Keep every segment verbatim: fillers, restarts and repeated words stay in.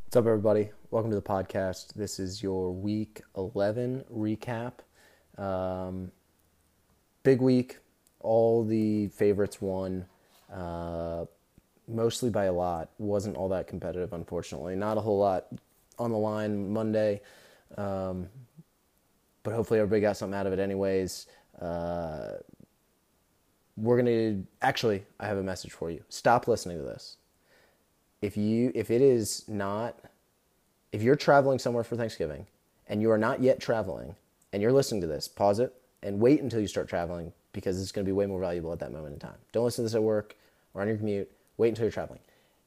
What's up, everybody? Welcome to the podcast. This is your week eleven recap. Um, big week. All the favorites won, uh, mostly by a lot. Wasn't all that competitive, unfortunately. Not a whole lot on the line Monday, um, but hopefully everybody got something out of it anyways. Uh, we're going to... Actually, I have a message for you. Stop listening to this. If you, if it is not... If you're traveling somewhere for Thanksgiving and you are not yet traveling and you're listening to this, pause it and wait until you start traveling because it's going to be way more valuable at that moment in time. Don't listen to this at work or on your commute. Wait until you're traveling.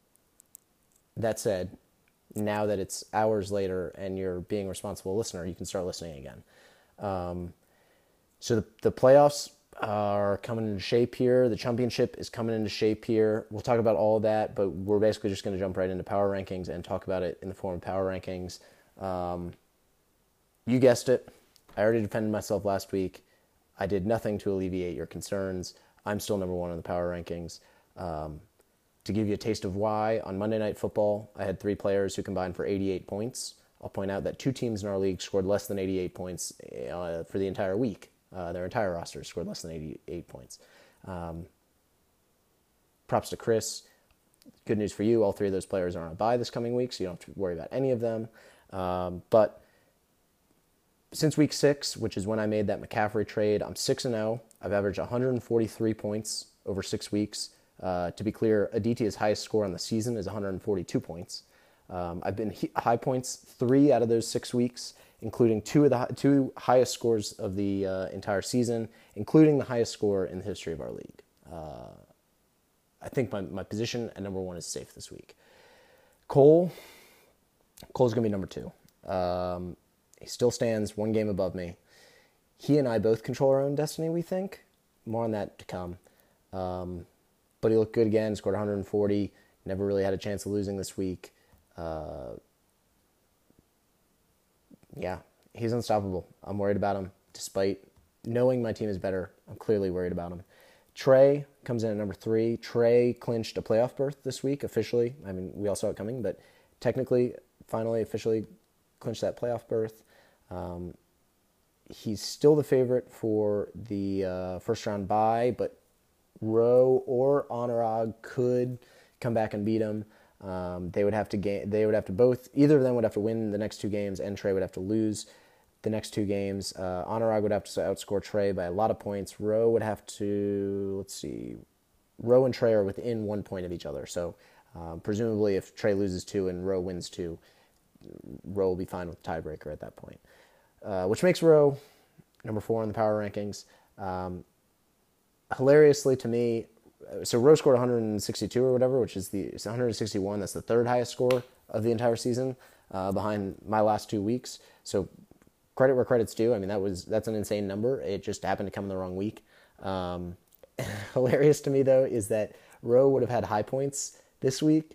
That said, now that it's hours later and you're being a responsible listener, you can start listening again. Um, so the, the playoffs are coming into shape here. The championship is coming into shape here. We'll talk about all of that, but we're basically just going to jump right into power rankings and talk about it in the form of power rankings. Um, you guessed it. I already defended myself last week. I did nothing to alleviate your concerns. I'm still number one on the power rankings. Um, to give you a taste of why, on Monday Night Football, I had three players who combined for eighty-eight points. I'll point out that two teams in our league scored less than eighty-eight points uh, for the entire week. Uh, their entire roster scored less than eighty-eight points. Um, props to Chris. Good news for you. All three of those players are on a bye this coming week, so you don't have to worry about any of them. Um, but since week six, which is when I made that McCaffrey trade, I'm six and oh. I've averaged one hundred forty-three points over six weeks. Uh, to be clear, Aditya's highest score on the season is one hundred forty-two points. Um, I've been he- high points three out of those six weeks, including two of the two highest scores of the uh, entire season, including the highest score in the history of our league. Uh, I think my, my position at number one is safe this week. Cole, Cole's going to be number two. Um, he still stands one game above me. He and I both control our own destiny, we think. More on that to come. Um, but he looked good again, scored one hundred forty, never really had a chance of losing this week. Uh, yeah, he's unstoppable. I'm worried about him. Despite knowing my team is better, I'm clearly worried about him. Trey comes in at number three. Trey clinched a playoff berth this week, officially. I mean, we all saw it coming, but technically, finally, officially clinched that playoff berth. Um, he's still the favorite for the uh, first round bye, but Rowe or Honorag could come back and beat him. Um, they would have to ga- They would have to both. Either of them would have to win the next two games, and Trey would have to lose the next two games. Uh, Honorag would have to outscore Trey by a lot of points. Rowe would have to. Let's see. Rowe and Trey are within one point of each other. So um, presumably, if Trey loses two and Rowe wins two, Rowe will be fine with the tiebreaker at that point, uh, which makes Rowe number four in the power rankings. Um, hilariously to me. So Rowe scored one hundred sixty-two or whatever, which is the it's one hundred sixty-one. That's the third highest score of the entire season, uh, behind my last two weeks. So credit where credit's due. I mean, that was that's an insane number. It just happened to come in the wrong week. Um, hilarious to me though is that Rowe would have had high points this week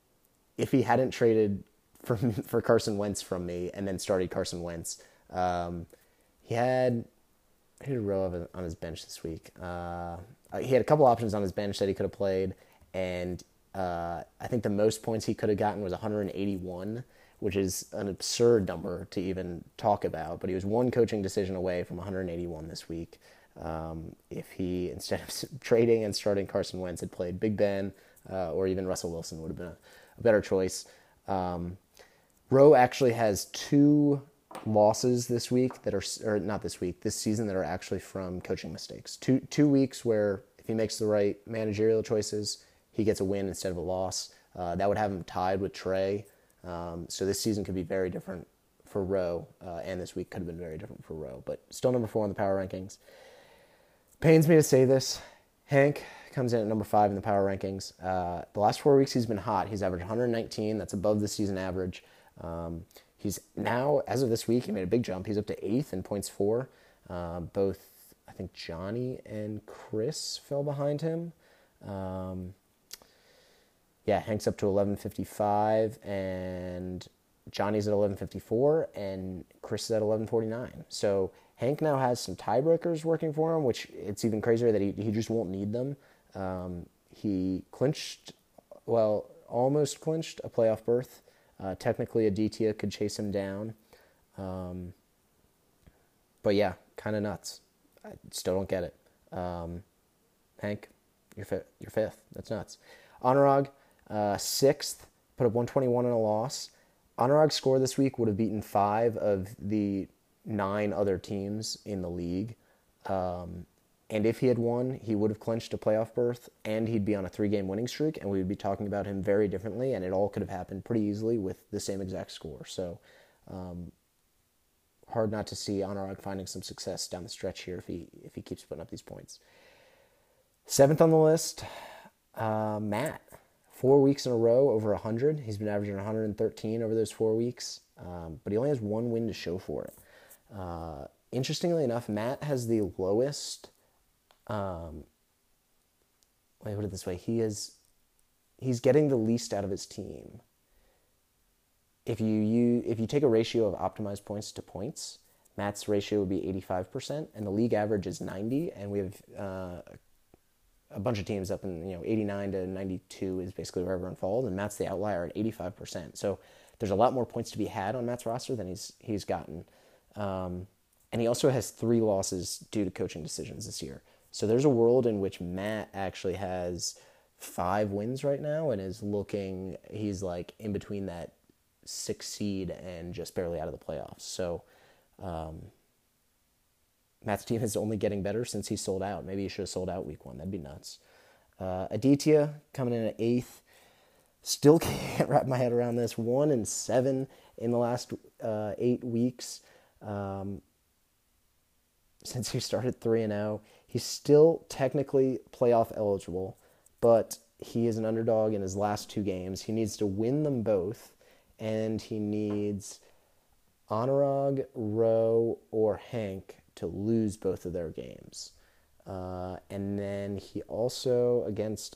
if he hadn't traded for for Carson Wentz from me and then started Carson Wentz. Um, he had who did Rowe have on his bench this week? Uh, he had a couple options on his bench that he could have played, and uh, I think the most points he could have gotten was one hundred eighty-one, which is an absurd number to even talk about. But he was one coaching decision away from one hundred eighty-one this week. Um, if he, instead of trading and starting Carson Wentz, had played Big Ben uh, or even Russell Wilson, would have been a, a better choice. Um, Rowe actually has two losses this week that are, or not this week, this season that are actually from coaching mistakes. Two two weeks where if he makes the right managerial choices, he gets a win instead of a loss. Uh, that would have him tied with Trey. Um, so this season could be very different for Rowe, uh, and this week could have been very different for Rowe. But still number four in the power rankings. Pains me to say this. Hank comes in at number five in the power rankings. Uh, the last four weeks he's been hot. He's averaged one hundred nineteen. That's above the season average. Um, He's now, as of this week, he made a big jump. He's up to eighth in points for. Uh, both, I think Johnny and Chris fell behind him. Um, yeah, Hank's up to eleven fifty-five, and Johnny's at eleven fifty-four, and Chris is at eleven forty-nine. So Hank now has some tiebreakers working for him, which it's even crazier that he, he just won't need them. Um, he clinched, well, almost clinched a playoff berth Uh, technically, Aditya could chase him down. Um, but yeah, kind of nuts. I still don't get it. Um, Hank, you're, fi- you're fifth. That's nuts. Anurag, uh, sixth, put up one twenty-one in a loss. Anurag's score this week would have beaten five of the nine other teams in the league. Um, and if he had won, he would have clinched a playoff berth, and he'd be on a three-game winning streak, and we would be talking about him very differently, and it all could have happened pretty easily with the same exact score. So um, hard not to see Anurag finding some success down the stretch here if he if he keeps putting up these points. Seventh on the list, uh, Matt. Four weeks in a row over one hundred. He's been averaging one hundred thirteen over those four weeks, um, but he only has one win to show for it. Uh, interestingly enough, Matt has the lowest. Um, let me put it this way: he is he's getting the least out of his team. If you, you if you take a ratio of optimized points to points, Matt's ratio would be eighty-five percent, and the league average is ninety, and we have uh, a bunch of teams up in, you know, eighty-nine to ninety-two is basically where everyone falls, and Matt's the outlier at eighty-five percent. So there's a lot more points to be had on Matt's roster than he's he's gotten. Um, and he also has three losses due to coaching decisions this year. So there's a world in which Matt actually has five wins right now and is looking, he's like in between that six seed and just barely out of the playoffs. So um, Matt's team is only getting better since he sold out. Maybe he should have sold out week one. That'd be nuts. Uh, Aditya coming in at eighth. Still can't wrap my head around this. One and seven in the last uh, eight weeks. Um, since he started three and oh. He's still technically playoff eligible, but he is an underdog in his last two games. He needs to win them both, and he needs Anurag, Rowe, or Hank to lose both of their games. Uh, and then he also, against...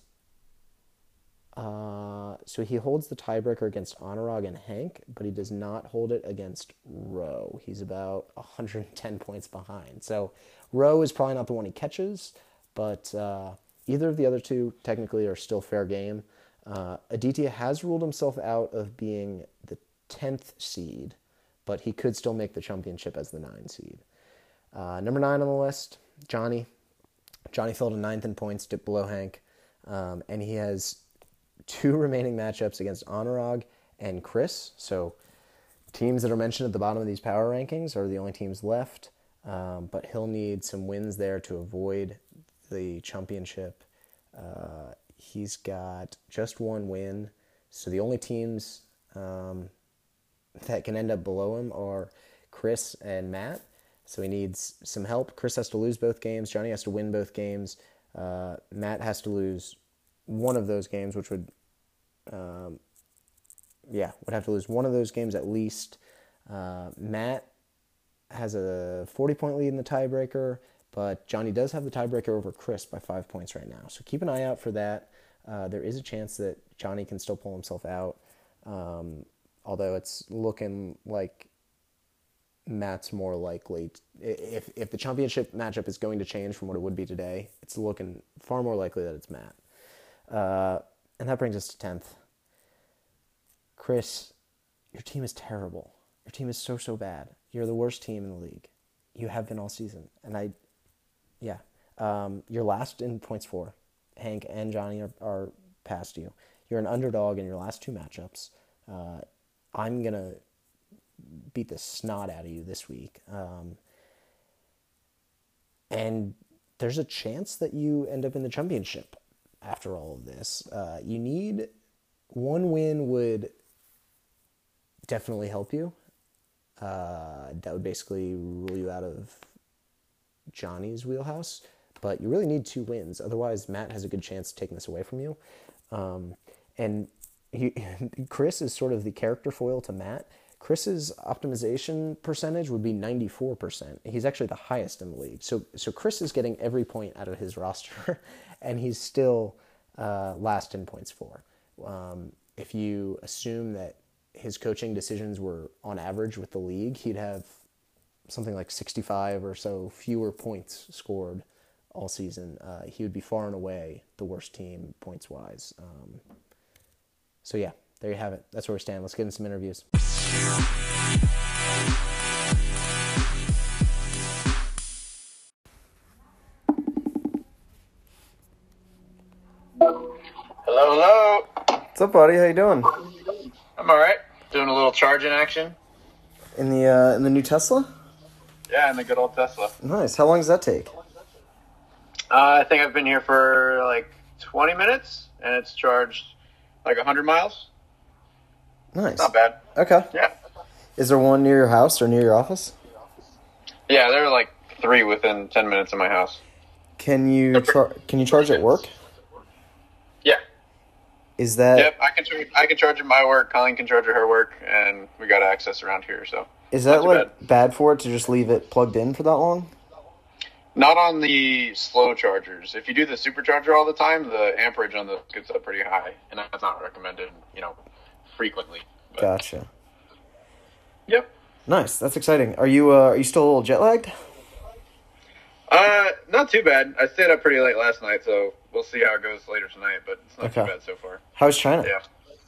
Uh, so he holds the tiebreaker against Anurag and Hank, but he does not hold it against Rowe. He's about one hundred ten points behind. So Rowe is probably not the one he catches, but uh, either of the other two technically are still fair game. Uh, Aditya has ruled himself out of being the tenth seed, but he could still make the championship as the nine seed. Uh, number nine on the list, Johnny. Johnny fell to ninth in points, dipped below Hank, um, and he has two remaining matchups against Anurag and Chris. So teams that are mentioned at the bottom of these power rankings are the only teams left, um, but he'll need some wins there to avoid the championship. Uh, he's got just one win, so the only teams um, that can end up below him are Chris and Matt. So he needs some help. Chris has to lose both games. Johnny has to win both games. Uh, Matt has to lose one of those games, which would, um, yeah, would have to lose one of those games at least. Uh, Matt has a forty-point lead in the tiebreaker, but Johnny does have the tiebreaker over Chris by five points right now. So keep an eye out for that. Uh, there is a chance that Johnny can still pull himself out, um, although it's looking like Matt's more likely. If if the championship matchup is going to change from what it would be today, it's looking far more likely that it's Matt. Uh, and that brings us to tenth. Chris, your team is terrible. Your team is so, so bad. You're the worst team in the league. You have been all season. And I, yeah. Um, you're last in points for. Hank and Johnny are, are past you. You're an underdog in your last two matchups. Uh, I'm going to beat the snot out of you this week. Um, and there's a chance that you end up in the championship after all of this. Uh, you need one win would definitely help you. Uh, that would basically rule you out of Johnny's wheelhouse. But you really need two wins. Otherwise, Matt has a good chance of taking this away from you. Um, and he, Chris is sort of the character foil to Matt. Chris's optimization percentage would be ninety-four percent. He's actually the highest in the league. So so Chris is getting every point out of his roster, and he's still uh, last in points for. Um, if you assume that his coaching decisions were on average with the league, he'd have something like sixty-five or so fewer points scored all season. Uh, he would be far and away the worst team points-wise. Um, so yeah, there you have it. That's where we stand. Let's get into some interviews. Hello, hello. What's up, buddy? How you doing? I'm all right. Doing a little charging action. In the uh, in the new Tesla? Yeah, in the good old Tesla. Nice. How long does that take? Uh, I think I've been here for like twenty minutes, and it's charged like one hundred miles. Nice. Not bad. Okay. Yeah. Is there one near your house or near your office? Yeah, there are like three within ten minutes of my house. Can you char- can you charge at work? Yeah. Is that Yep, I can charge. I can charge at my work. Colleen can charge at her work, and we got access around here. So is that not too like bad. bad for it to just leave it plugged in for that long? Not on the slow chargers. If you do the supercharger all the time, the amperage on those gets up pretty high, and that's not recommended, you know, frequently. But, Gotcha. Yep. Nice. That's exciting. Are you uh, are you still a little jet lagged? Uh, not too bad. I stayed up pretty late last night, so we'll see how it goes later tonight. But it's not Okay. too bad so far. How's China? Yeah.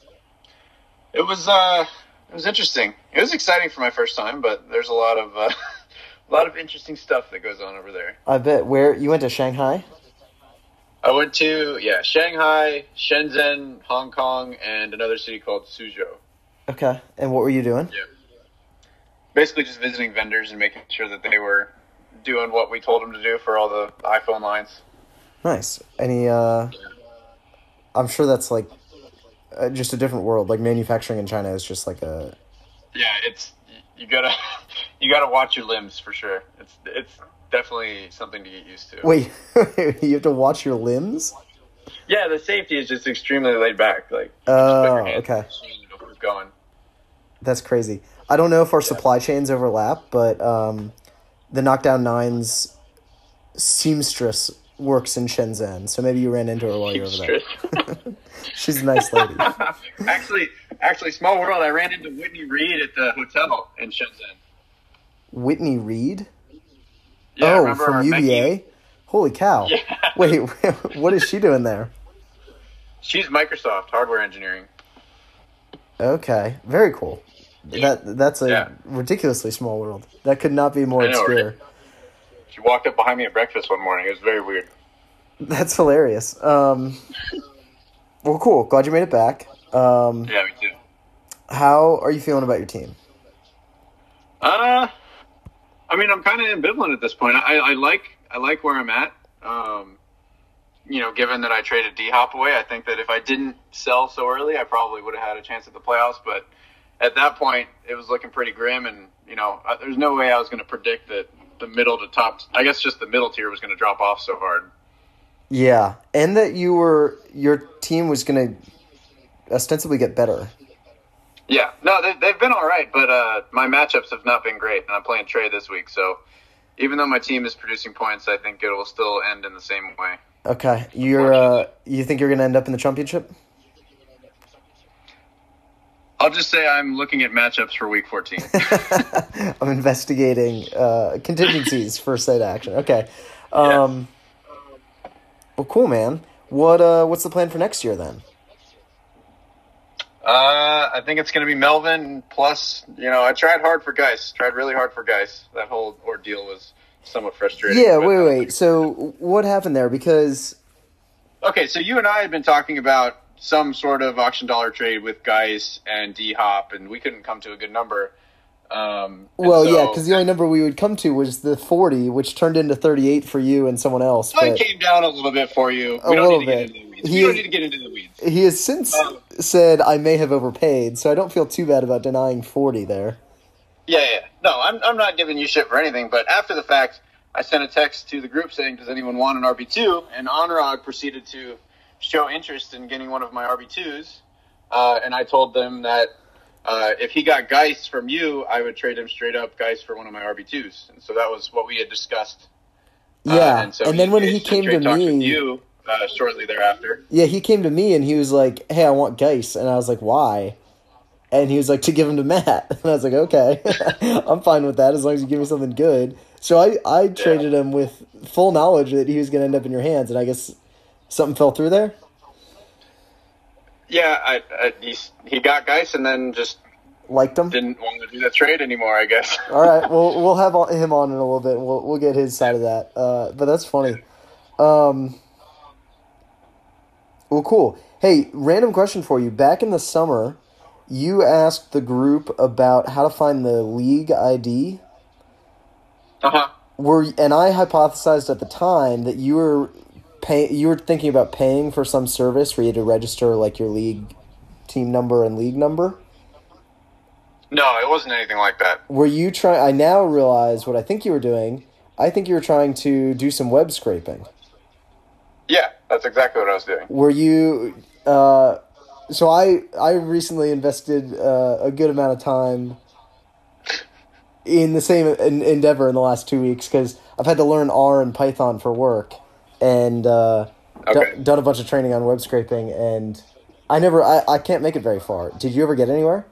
It was uh, it was interesting. It was exciting for my first time, but there's a lot of uh, a lot of interesting stuff that goes on over there. I bet. Where you went to Shanghai? I went to yeah Shanghai, Shenzhen, Hong Kong, and another city called Suzhou. Okay. And what were you doing? Yeah. Basically, just visiting vendors and making sure that they were doing what we told them to do for all the iPhone lines. Nice. Any? uh I'm sure that's like uh, just a different world. Like manufacturing in China is just like a. Yeah, it's you gotta you gotta watch your limbs for sure. It's it's definitely something to get used to. Wait, you have to watch your limbs? Yeah, the safety is just extremely laid back. Like, Oh, just put your hands okay. on the machine and it'll keep going. That's crazy. I don't know if our supply chains overlap, but um, the Knockdown Nines seamstress works in Shenzhen, so maybe you ran into her while you were over there. She's a nice lady. actually, actually, small world. I ran into Whitney Reed at the hotel in Shenzhen. Whitney Reed? Yeah, oh, remember from U V A? Becky? Holy cow. Yeah. Wait, what is she doing there? She's Microsoft hardware engineering. Okay, very cool. Yeah. That That's a Yeah. ridiculously small world. That could not be more I know, obscure. right? She walked up behind me at breakfast one morning. It was very weird. That's hilarious. Um, well, cool. Glad you made it back. Um, Yeah, me too. how are you feeling about your team? Uh, I mean, I'm kind of ambivalent at this point. I, I like I like where I'm at. Um, you know, given that I traded D-Hop away, I think that if I didn't sell so early, I probably would have had a chance at the playoffs. But at that point, it was looking pretty grim, and you know, uh, there's no way I was going to predict that the middle to top, I guess just the middle tier was going to drop off so hard. Yeah, and that you were your team was going to ostensibly get better. Yeah, no, they, they've been all right, but uh, my matchups have not been great, and I'm playing Trey this week, so even though my team is producing points, I think it will still end in the same way. Okay, you're uh, you think you're going to end up in the championship? I'll just say I'm looking at matchups for week fourteen. I'm investigating uh, contingencies for site action. Okay. Um, yeah. Well, cool, man. What uh, what's the plan for next year then? Uh, I think it's going to be Melvin. Plus, you know, I tried hard for Geis. Tried really hard for Geis. That whole ordeal was somewhat frustrating. Yeah, but, wait, uh, wait. So what happened there? Because Okay, so you and I had been talking about some sort of auction dollar trade with Geis and D-Hop, and we couldn't come to a good number. Um, and well, so, yeah, because the only number we would come to was the forty, which turned into thirty-eight for you and someone else. Well, But it came down a little bit for you. A We don't little need to bit. get into the weeds. He we don't is- need to get into the weeds. he has since Um, said I may have overpaid, so I don't feel too bad about denying forty there. Yeah, yeah. No, I'm I'm not giving you shit for anything, but after the fact, I sent a text to the group saying, does anyone want an R B two? And Anurag proceeded to show interest in getting one of my R B twos. Uh, and I told them that uh, if he got Geis from you, I would trade him straight up Geis for one of my R B twos. And so that was what we had discussed. Uh, Yeah, and, so and then when he engaged in came to trade talks with me, you uh, shortly thereafter. yeah, he came to me and he was like, "Hey, I want Geis," and I was like, "Why?" And he was like, "To give him to Matt," and I was like, "Okay, I'm fine with that as long as you give me something good." So I I traded him with full knowledge that he was going to end up in your hands, and I guess something fell through there. Yeah, I, I he he got Geis and then just Liked him? didn't want to do the trade anymore, I guess. All right, we'll we'll have him on in a little bit. We'll we'll get his side of that. Uh, but that's funny. Um, well, cool. Hey, random question for you. Back in the summer, you asked the group about how to find the league I D. Uh huh. Were and I hypothesized at the time that you were pay you were thinking about paying for some service where you had to register like your league team number and league number. No, it wasn't anything like that. Were you trying? I now realize what I think you were doing. I think you were trying to do some web scraping. Yeah, that's exactly what I was doing. Were you? Uh, so I I recently invested uh, a good amount of time in the same en- endeavor in the last two weeks because I've had to learn R and Python for work and uh, Okay. d- done a bunch of training on web scraping, and I never I, I can't make it very far. Did you ever get anywhere?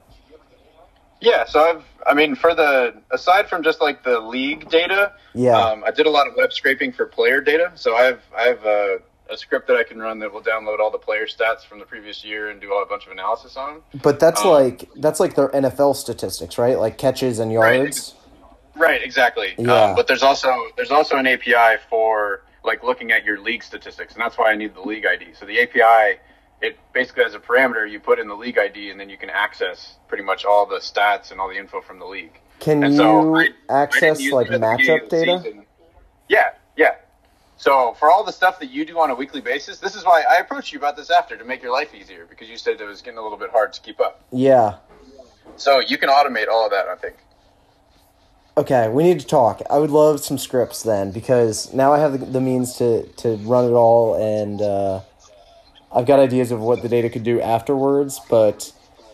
Yeah, so I've, I mean, for the, aside from just like the league data, Yeah. um, I did a lot of web scraping for player data. So I have, I have a, a script that I can run that will download all the player stats from the previous year and do a bunch of analysis on them. But that's Um, like that's like their N F L statistics, right? Like catches and yards. Right, exactly. Yeah. Um, but there's also, there's also an A P I for like looking at your league statistics, and that's why I need the league I D. So the A P I, it basically has a parameter you put in the league I D, and then you can access pretty much all the stats and all the info from the league. Can And you so I- I didn't access use like it at the beginning matchup of the data? season. Yeah, yeah. So for all the stuff that you do on a weekly basis, this is why I approached you about this after to make your life easier, because you said it was getting a little bit hard to keep up. Yeah. So you can automate all of that, I think. Okay, we need to talk. I would love some scripts then, because now I have the, the means to, to run it all, and uh, I've got ideas of what the data could do afterwards, but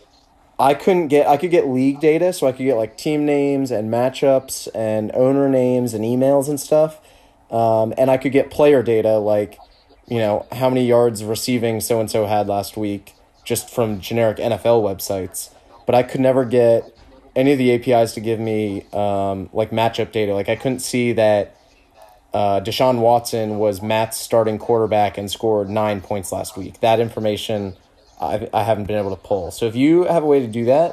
I couldn't get, I could get league data, so I could get like team names and matchups and owner names and emails and stuff, um, and I could get player data, like, you know, how many yards receiving so-and-so had last week, just from generic N F L websites, but I could never get any of the A P Is to give me um, like matchup data. Like I couldn't see that uh, Deshaun Watson was Matt's starting quarterback and scored nine points last week. That information I I haven't been able to pull. So if you have a way to do that,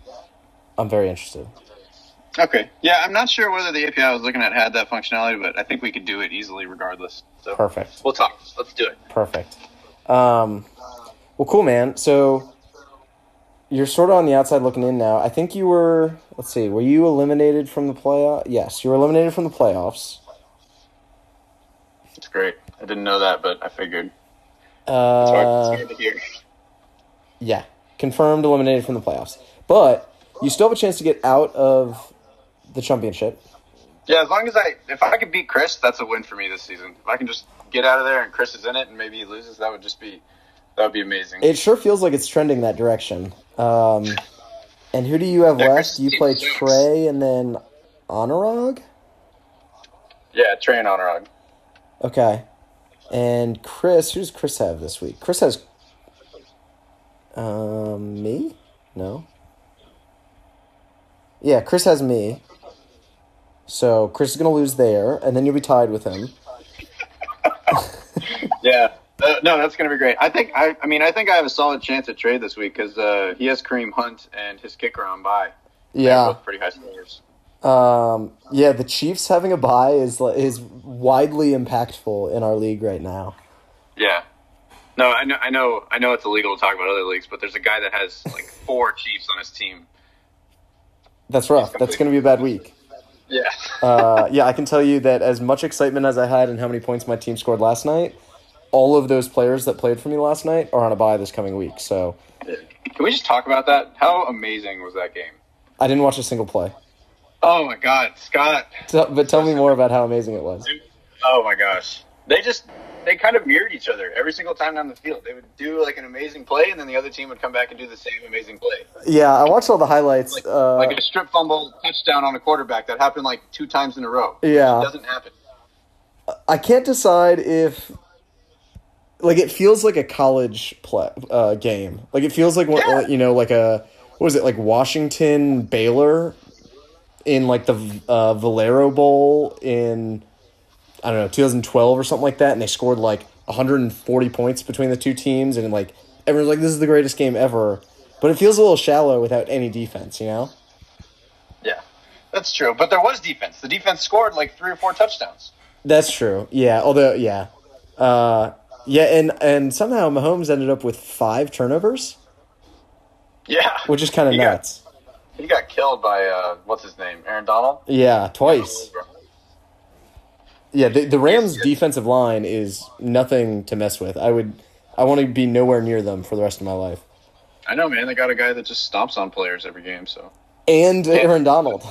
I'm very interested. Okay. Yeah, I'm not sure whether the A P I I was looking at had that functionality, but I think we could do it easily regardless. So Perfect. we'll talk. Let's do it. Perfect. Um, well, cool, man. So you're sort of on the outside looking in now. I think you were, let's see, were you eliminated from the playoff? Yes, you were eliminated from the playoffs. It's great. I didn't know that, but I figured. It's hard, Uh, it's hard to hear. Yeah, confirmed eliminated from the playoffs. But you still have a chance to get out of the championship. Yeah, as long as I, if I could beat Chris, that's a win for me this season. If I can just get out of there and Chris is in it and maybe he loses, that would just be, that would be amazing. It sure feels like it's trending that direction. Um, and who do you have Yeah, left? Chris' You team play sucks. Trey and then Honorog? Yeah, Trey and Honorog. Okay. And Chris, who does Chris have this week? Chris has um, me? No. Yeah, Chris has me. So Chris is going to lose there, and then you'll be tied with him. Yeah. Uh, no, that's going to be great. I think, I, I mean, I think I have a solid chance at trade this week because uh, he has Kareem Hunt and his kicker on bye. They're Yeah. both pretty high scores. Um, yeah, the Chiefs having a bye is is widely impactful in our league right now. Yeah. No, I know, I know, I know it's illegal to talk about other leagues, but there's a guy that has like four Chiefs on his team. That's rough. That's going to be a bad week. Yeah. Uh, yeah, I can tell you that as much excitement as I had and how many points my team scored last night, all of those players that played for me last night are on a bye this coming week. So Can we just talk about that? How amazing was that game? I didn't watch a single play. Oh my God, Scott. Tell, but tell me more about how amazing it was. Oh my gosh. They just, they kind of mirrored each other every single time down the field. They would do like an amazing play, and then the other team would come back and do the same amazing play. Yeah, I watched all the highlights. Like, uh, like a strip fumble touchdown on a quarterback that happened like two times in a row. Yeah. It doesn't happen. I can't decide if, like, it feels like a college play, uh, game. Like, it feels like, one- Yeah. you know, like a, what was it, like Washington Baylor in, like, the uh, Valero Bowl in, I don't know, two thousand twelve or something like that, and they scored, like, one hundred forty points between the two teams, and, like, everyone's like, this is the greatest game ever. But it feels a little shallow without any defense, you know? Yeah, that's true. But there was defense. The defense scored like three or four touchdowns. That's true. Yeah, although, yeah. Uh, yeah, and, and somehow Mahomes ended up with five turnovers. Yeah. Which is kind of nuts. Got, he got killed by, uh, what's his name, Aaron Donald? Yeah, twice. Yeah, the, the Rams' defensive line is nothing to mess with. I would, I want to be nowhere near them for the rest of my life. I know, man. They got a guy that just stomps on players every game, so. And Aaron Donald.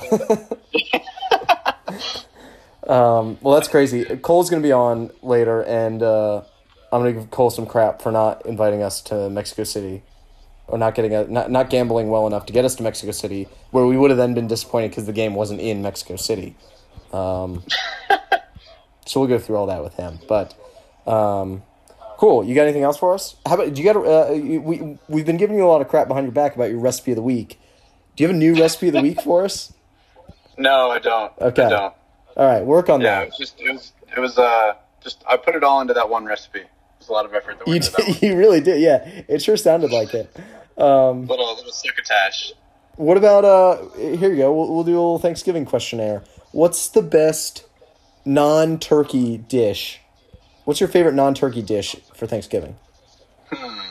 um, well, that's crazy. Cole's going to be on later, and uh, I'm going to give Cole some crap for not inviting us to Mexico City, or not getting a, not not gambling well enough to get us to Mexico City, where we would have then been disappointed because the game wasn't in Mexico City. Um, so we'll go through all that with him, but. Um, Cool. You got anything else for us? How about do you got? Uh, we we've been giving you a lot of crap behind your back about your recipe of the week. Do you have a new recipe of the week for us? No, I don't. Okay. I don't. All right, work on yeah, that. Yeah, it was just it was it was uh just I put it all into that one recipe. There's a lot of effort that went you into that one. You really did. Yeah, it sure sounded like it. Um, little little succotash. What about uh? Here you go. We'll we'll do a little Thanksgiving questionnaire. What's the best non-turkey dish? What's your favorite non-turkey dish for Thanksgiving? Hmm.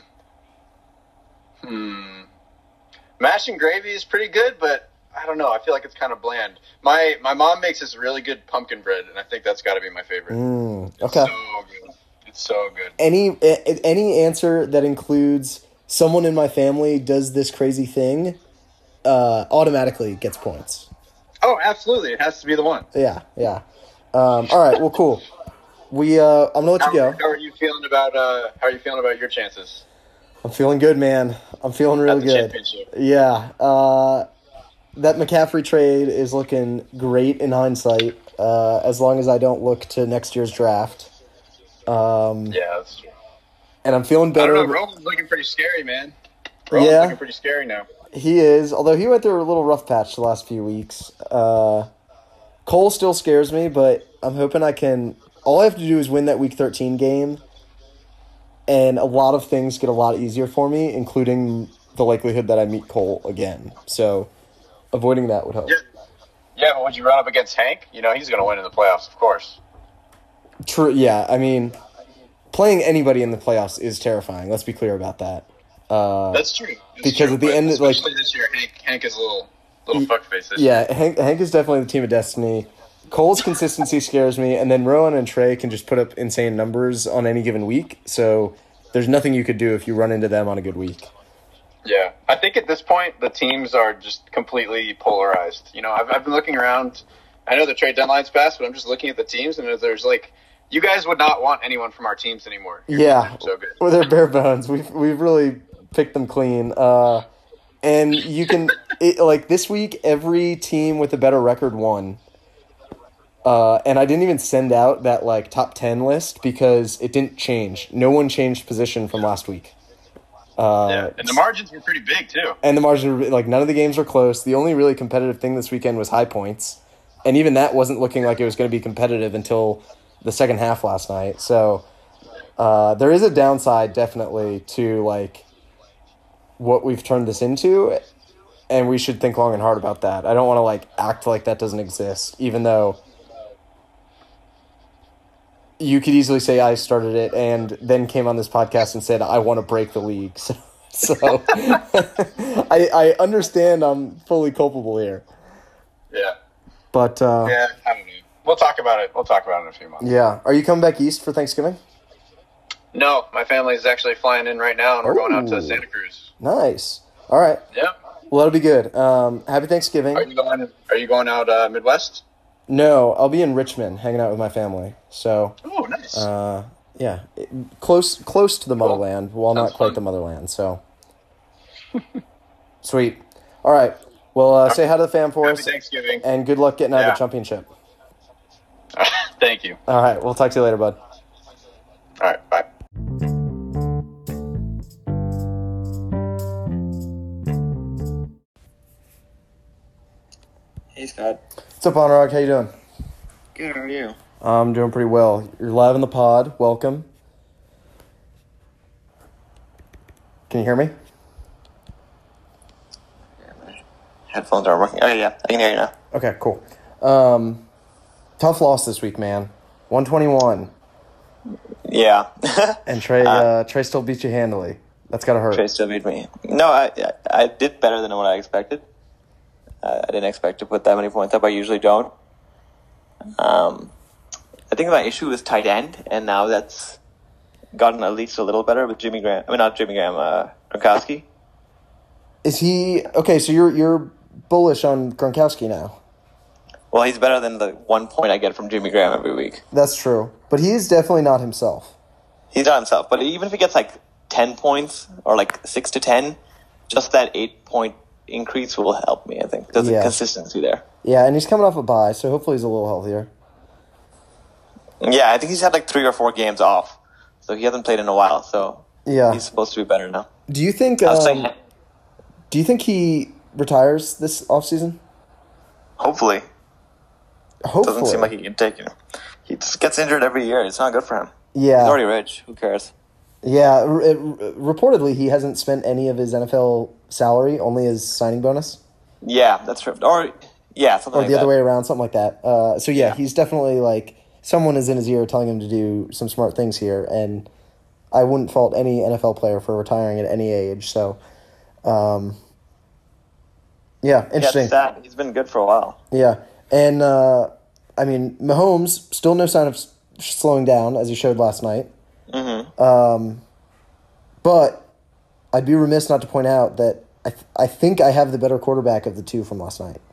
Hmm. Mash and gravy is pretty good, but I don't know. I feel like it's kind of bland. My my mom makes this really good pumpkin bread, and I think that's got to be my favorite. Mm, okay. It's so good. It's so good. Any any answer that includes someone in my family does this crazy thing, uh, automatically gets points. Oh, absolutely! It has to be the one. Yeah, yeah. Um, all right. Well, cool. We, uh, I'm gonna let how, you go. How are you feeling about? Uh, how are you feeling about your chances? I'm feeling good, man. I'm feeling really good. Yeah. Uh, that McCaffrey trade is looking great in hindsight. Uh, as long as I don't look to next year's draft. Um, yeah, that's true. And I'm feeling better. I don't know. Roman's looking pretty scary, man. Roman's yeah, looking pretty scary now. He is. Although he went through a little rough patch the last few weeks. Uh, Cole still scares me, but I'm hoping I can. All I have to do is win that Week thirteen game, and a lot of things get a lot easier for me, including the likelihood that I meet Cole again. So, avoiding that would help. Yeah, yeah but would you run up against Hank? You know, he's going to win in the playoffs, of course. True, yeah. I mean, playing anybody in the playoffs is terrifying. Let's be clear about that. Uh, That's true. That's because true, at the end, like, especially this year, Hank, Hank is a little, little fuckface this yeah, year. Hank, Hank is definitely the team of destiny. Cole's consistency scares me, and then Rowan and Trey can just put up insane numbers on any given week, so there's nothing you could do if you run into them on a good week. Yeah, I think at this point, the teams are just completely polarized. You know, I've, I've been looking around. I know the trade deadline's passed, but I'm just looking at the teams, and there's like, you guys would not want anyone from our teams anymore. Your yeah, so good. Well, they're bare bones. We've, we've really picked them clean. Uh, and you can, it, like, this week, every team with a better record won. Uh, and I didn't even send out that like top ten list because it didn't change. No one changed position from last week. Uh, yeah, and the margins were pretty big too. And the margins were like none of the games were close. The only really competitive thing this weekend was high points, and even that wasn't looking like it was going to be competitive until the second half last night. So uh, there is a downside definitely to like what we've turned this into, and we should think long and hard about that. I don't want to like act like that doesn't exist, even though. You could easily say I started it and then came on this podcast and said I want to break the league. So, so I, I understand I'm fully culpable here. Yeah. But uh, yeah, I don't know. We'll talk about it. We'll talk about it in a few months. Yeah. Are you coming back east for Thanksgiving? No, my family is actually flying in right now, and we're Ooh. going out to Santa Cruz. Nice. All right. Yep. Well, that'll be good. Um, happy Thanksgiving. Are you going? Are you going out uh, Midwest? No, I'll be in Richmond hanging out with my family. So, oh, nice. Uh, yeah, it, close close to the cool. motherland, while Sounds not quite fun. the motherland. So, sweet. All right. Well, uh, say hi to the fam for Happy us. Thanksgiving. And good luck getting out yeah. of the championship. Thank you. All right. We'll talk to you later, bud. All right. Bye. Hey, Scott. What's up, Anurag? How you doing? Good, how are you? I'm doing pretty well. You're live in the pod. Welcome. Can you hear me? Headphones aren't working. Oh, yeah. I can hear you now. Okay, cool. Um, tough loss this week, man. one twenty-one. Yeah. And Trey, Uh, uh, Trey still beat you handily. That's gotta hurt. Trey still beat me. No, I I, I did better than what I expected. Uh, I didn't expect to put that many points up. I usually don't. Um, I think my issue was tight end, and now that's gotten at least a little better with Jimmy Graham. I mean, not Jimmy Graham, uh, Gronkowski. Is he okay? So you're you're bullish on Gronkowski now. Well, he's better than the one point I get from Jimmy Graham every week. That's true, but he is definitely not himself. He's not himself, but even if he gets like ten points or like six to ten, just that eight point increase will help me. I think there's Yeah. a consistency there. Yeah, and he's coming off a bye, so hopefully he's a little healthier. Yeah, I think he's had like three or four games off, so he hasn't played in a while. So Yeah. he's supposed to be better now. Do you think? I was Um, saying, do you think he retires this offseason? hopefully, Hopefully. doesn't seem like he can take it. He just gets injured every year. It's not good for him. Yeah. He's already rich. Who cares? Yeah, r- it, reportedly he hasn't spent any of his N F L salary, only his signing bonus, Yeah, that's true. Or yeah, something or like the that. other way around, something like that. Uh, so yeah, Yeah. he's definitely like someone is in his ear telling him to do some smart things here, and I wouldn't fault any N F L player for retiring at any age. So, um, yeah, Yeah, interesting. it's sad. He's been good for a while. Yeah, and uh, I mean Mahomes still no sign of s- slowing down as he showed last night. Mm-hmm. Um, but I'd be remiss not to point out that I th- I think I have the better quarterback of the two from last night.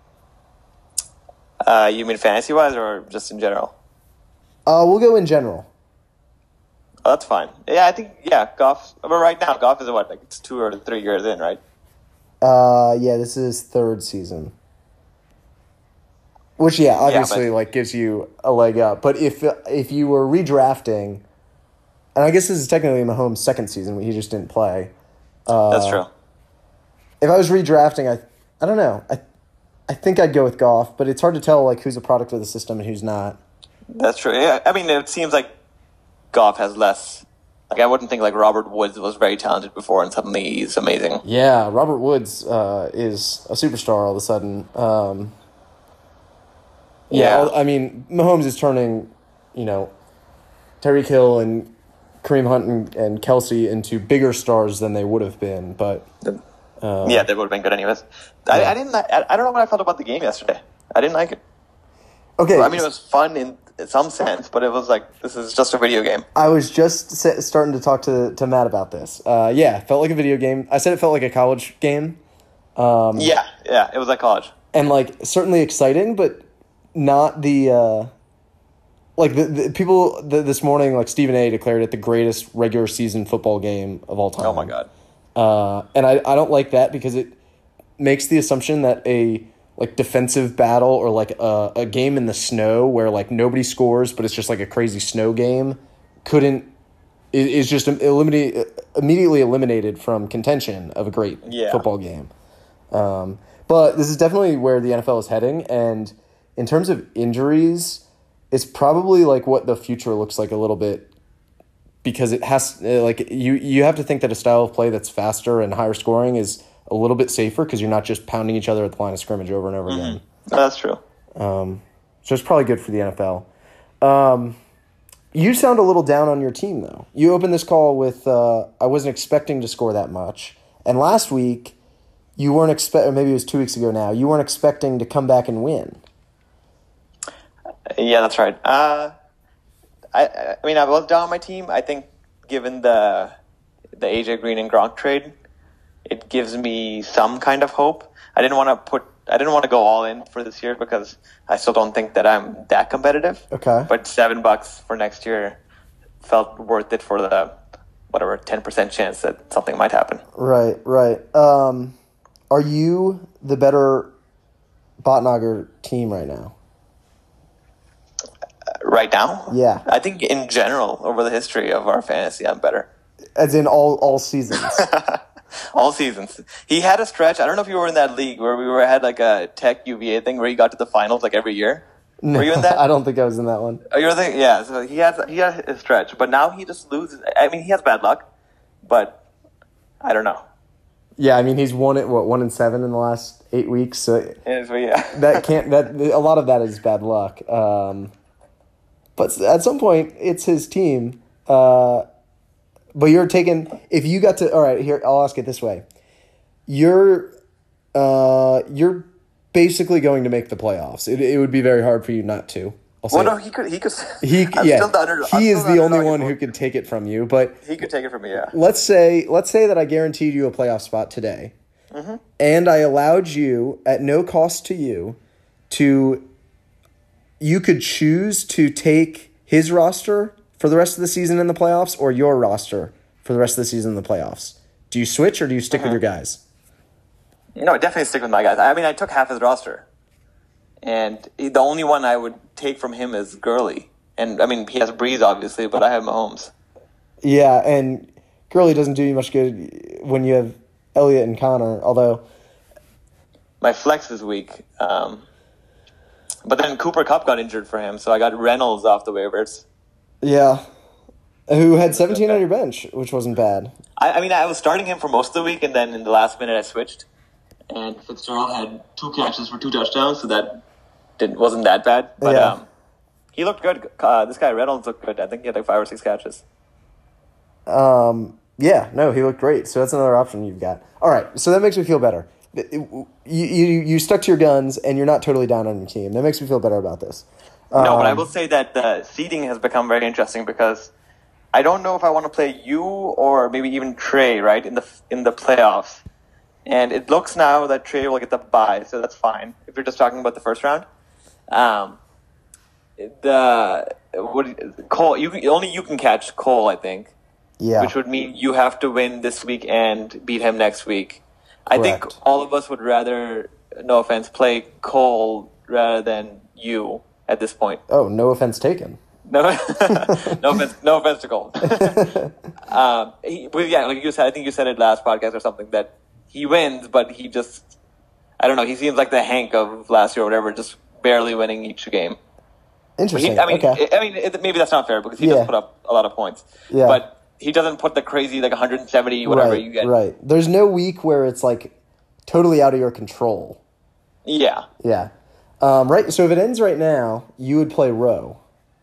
Uh, you mean fantasy wise or just in general? Uh, we'll go in general. Oh, that's fine. Yeah, I think yeah, Goff. But right now, Goff is what like it's two or three years in, right? Uh, yeah, this is third season. Which yeah, obviously but- like gives you a leg up. But if if you were redrafting, and I guess this is technically Mahomes' second season, he just didn't play. Uh, That's true. If I was redrafting, I I don't know. I I think I'd go with Goff, but it's hard to tell like who's a product of the system and who's not. That's true. Yeah, I mean, it seems like Goff has less. Like I wouldn't think like Robert Woods was very talented before, and suddenly he's amazing. Yeah, Robert Woods uh, is a superstar all of a sudden. Um, yeah, Yeah. I mean, Mahomes is turning, you know, Tyreek Hill and Kareem Hunt and, and Kelsey into bigger stars than they would have been. But um, Yeah, they would have been good anyways. I, Yeah. I didn't. I, I don't know what I felt about the game yesterday. I didn't like it. okay, I mean, it was fun in, in some sense, but it was like this is just a video game. I was just sa- starting to talk to, to Matt about this. Uh, yeah, it felt like a video game. I said it felt like a college game. Um, Yeah, yeah, it was like college. and like certainly exciting, but not the uh, like the, the people the, this morning. Like Stephen A. declared it the greatest regular season football game of all time. Oh my god. Uh, and I, I don't like that because it makes the assumption that a like defensive battle or like a, a game in the snow where like nobody scores but it's just like a crazy snow game couldn't is, is just eliminate immediately eliminated from contention of a great Yeah. football game. Um, but this is definitely where the N F L is heading, and in terms of injuries, it's probably like what the future looks like a little bit. Because it has uh, like you you have to think that a style of play that's faster and higher scoring is a little bit safer because you're not just pounding each other at the line of scrimmage over and over again. No, that's true. Um, so it's probably good for the N F L. Um, you sound a little down on your team though. You opened this call with uh, I wasn't expecting to score that much, and last week you weren't expect or maybe it was two weeks ago now. You weren't expecting to come back and win. Yeah, that's right. Uh, I I mean, I was down on my team. I think given the the A J Green and Gronk trade, it gives me some kind of hope. I didn't want to put. I didn't want to go all in for this year because I still don't think that I'm that competitive. Okay. But seven bucks for next year felt worth it for the whatever ten percent chance that something might happen. Right, right. Um, are you the better Botnager team right now? Right now, Yeah. I think in general over the history of our fantasy, I'm better. As in all all seasons. All seasons. He had a stretch. I don't know if you were in that league where we were had like a Tech U V A thing where he got to the finals like every year. No, Were you in that? I don't think I was in that one. Oh, you're the yeah. So he has he had a stretch, but now he just loses. I mean, he has bad luck, but I don't know. Yeah, I mean he's won it what one and seven in the last eight weeks. So Yeah, so, yeah. that can't that a lot of that is bad luck. Um, but at some point, it's his team. Uh, but you're taking if you got to all right here. I'll ask it this way: you're uh, you're basically going to make the playoffs. It it would be very hard for you not to. I'll say Well, no, it. he could. He could. He I'm yeah still the under, I'm he still is the only underdog one in who both. can take it from you. But He could take it from me. Yeah. let's say let's say that I guaranteed you a playoff spot today, Mm-hmm. and I allowed you at no cost to you to you could choose to take his roster for the rest of the season in the playoffs or your roster for the rest of the season in the playoffs. Do you switch or do you stick Mm-hmm. with your guys? No, I definitely stick with my guys. I mean, I took half his roster, and he, the only one I would take from him is Gurley. And I mean, he has Breeze obviously, but I have Mahomes. Yeah, and Gurley doesn't do you much good when you have Elliott and Connor, although My flex is weak. Um, but then Cooper Kupp got injured for him, so I got Reynolds off the waivers. yeah, who had seventeen on your bench, which wasn't bad. I, I mean, I was starting him for most of the week, and then in the last minute I switched. And Fitzgerald had two catches for two touchdowns, so that didn't wasn't that bad. But Yeah. um, he looked good. Uh, this guy Reynolds looked good. I think he had like five or six catches. Um, yeah, no, he looked great. So that's another option you've got. All right, so that makes me feel better. You you you stuck to your guns, and you're not totally down on your team. That makes me feel better about this. No, but I Um, will say that the seeding has become very interesting because I don't know if I want to play you or maybe even Trey, right, in the in the playoffs. And it looks now that Trey will get the bye, so that's fine if you're just talking about the first round. Um, the what Cole, you can, only you can catch Cole, I think, Yeah, which would mean you have to win this week and beat him next week. I think Correct. all of us would rather, no offense, play Cole rather than you at this point. oh, no offense taken. No, no offense, no offense to Cole. um, he, well, yeah, like you said, I think you said it last podcast or something that he wins, but he just, I don't know, he seems like the Hank of last year or whatever, just barely winning each game. But Interesting. he, I mean, okay. I mean, it, maybe that's not fair because he Yeah. does put up a lot of points, Yeah. but he doesn't put the crazy like one hundred seventy whatever right, you get. right. There's no week where it's like totally out of your control. Yeah, Yeah. Um, right. So if it ends right now, you would play Rowe.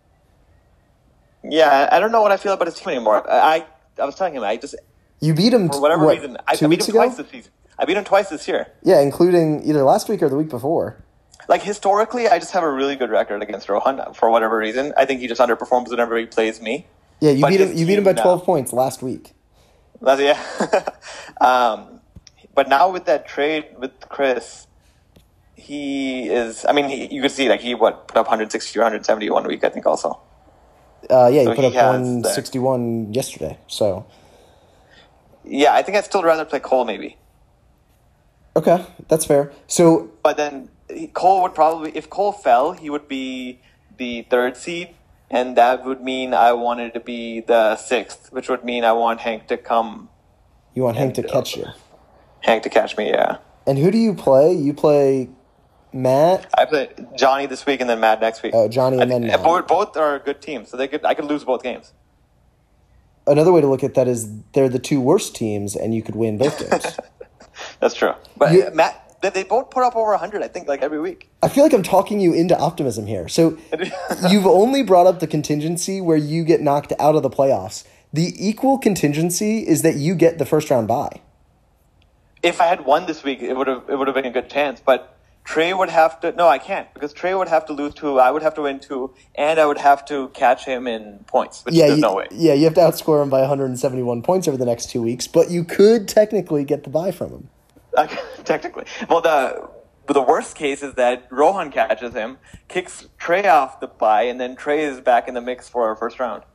yeah. I don't know what I feel about his team anymore. I, I was telling him, I just You beat him for whatever what, reason, I, two I beat weeks him ago. twice this season. I beat him twice this year. Yeah, including either last week or the week before. Like, historically, I just have a really good record against Rohan for whatever reason. I think he just underperforms whenever he plays me. Yeah, you But beat him. his You beat him by team now- twelve points last week. That's, yeah. um, but now with that trade with Chris, he is, I mean, he, you could see, like, he, what, put up one hundred sixty or one hundred seventy one week, I think, also. Uh, yeah, you So put he up has one that. sixty-one yesterday. So Yeah, I think I'd still rather play Cole, maybe. okay, that's fair. So But then he- Cole would probably, if Cole fell, he would be the third seed, and that would mean I wanted to be the sixth, which would mean I want Hank to come, you want Hank to And, uh, catch you. Hank to catch me, yeah. And who do you play? You play Matt. I play Johnny this week and then Matt next week. Oh, Johnny I and think- then Matt. both, both are good teams, so they could I could lose both games. Another way to look at that is they're the two worst teams, and you could win both games. That's true. But You- uh, Matt, they, they both put up over one hundred, I think, like every week. I feel like I'm talking you into optimism here. So you've only brought up the contingency where you get knocked out of the playoffs. The equal contingency is that you get the first round bye. If I had won this week, it would have it would have been a good chance. But Trey would have to. No, I can't because Trey would have to lose two. I would have to win two, and I would have to catch him in points, which Yeah, there's you, no way. yeah, you have to outscore him by one hundred seventy-one points over the next two weeks, but you could technically get the bye from him. Technically, well, the the worst case is that Rohan catches him, kicks Trey off the bye, and then Trey is back in the mix for our first round.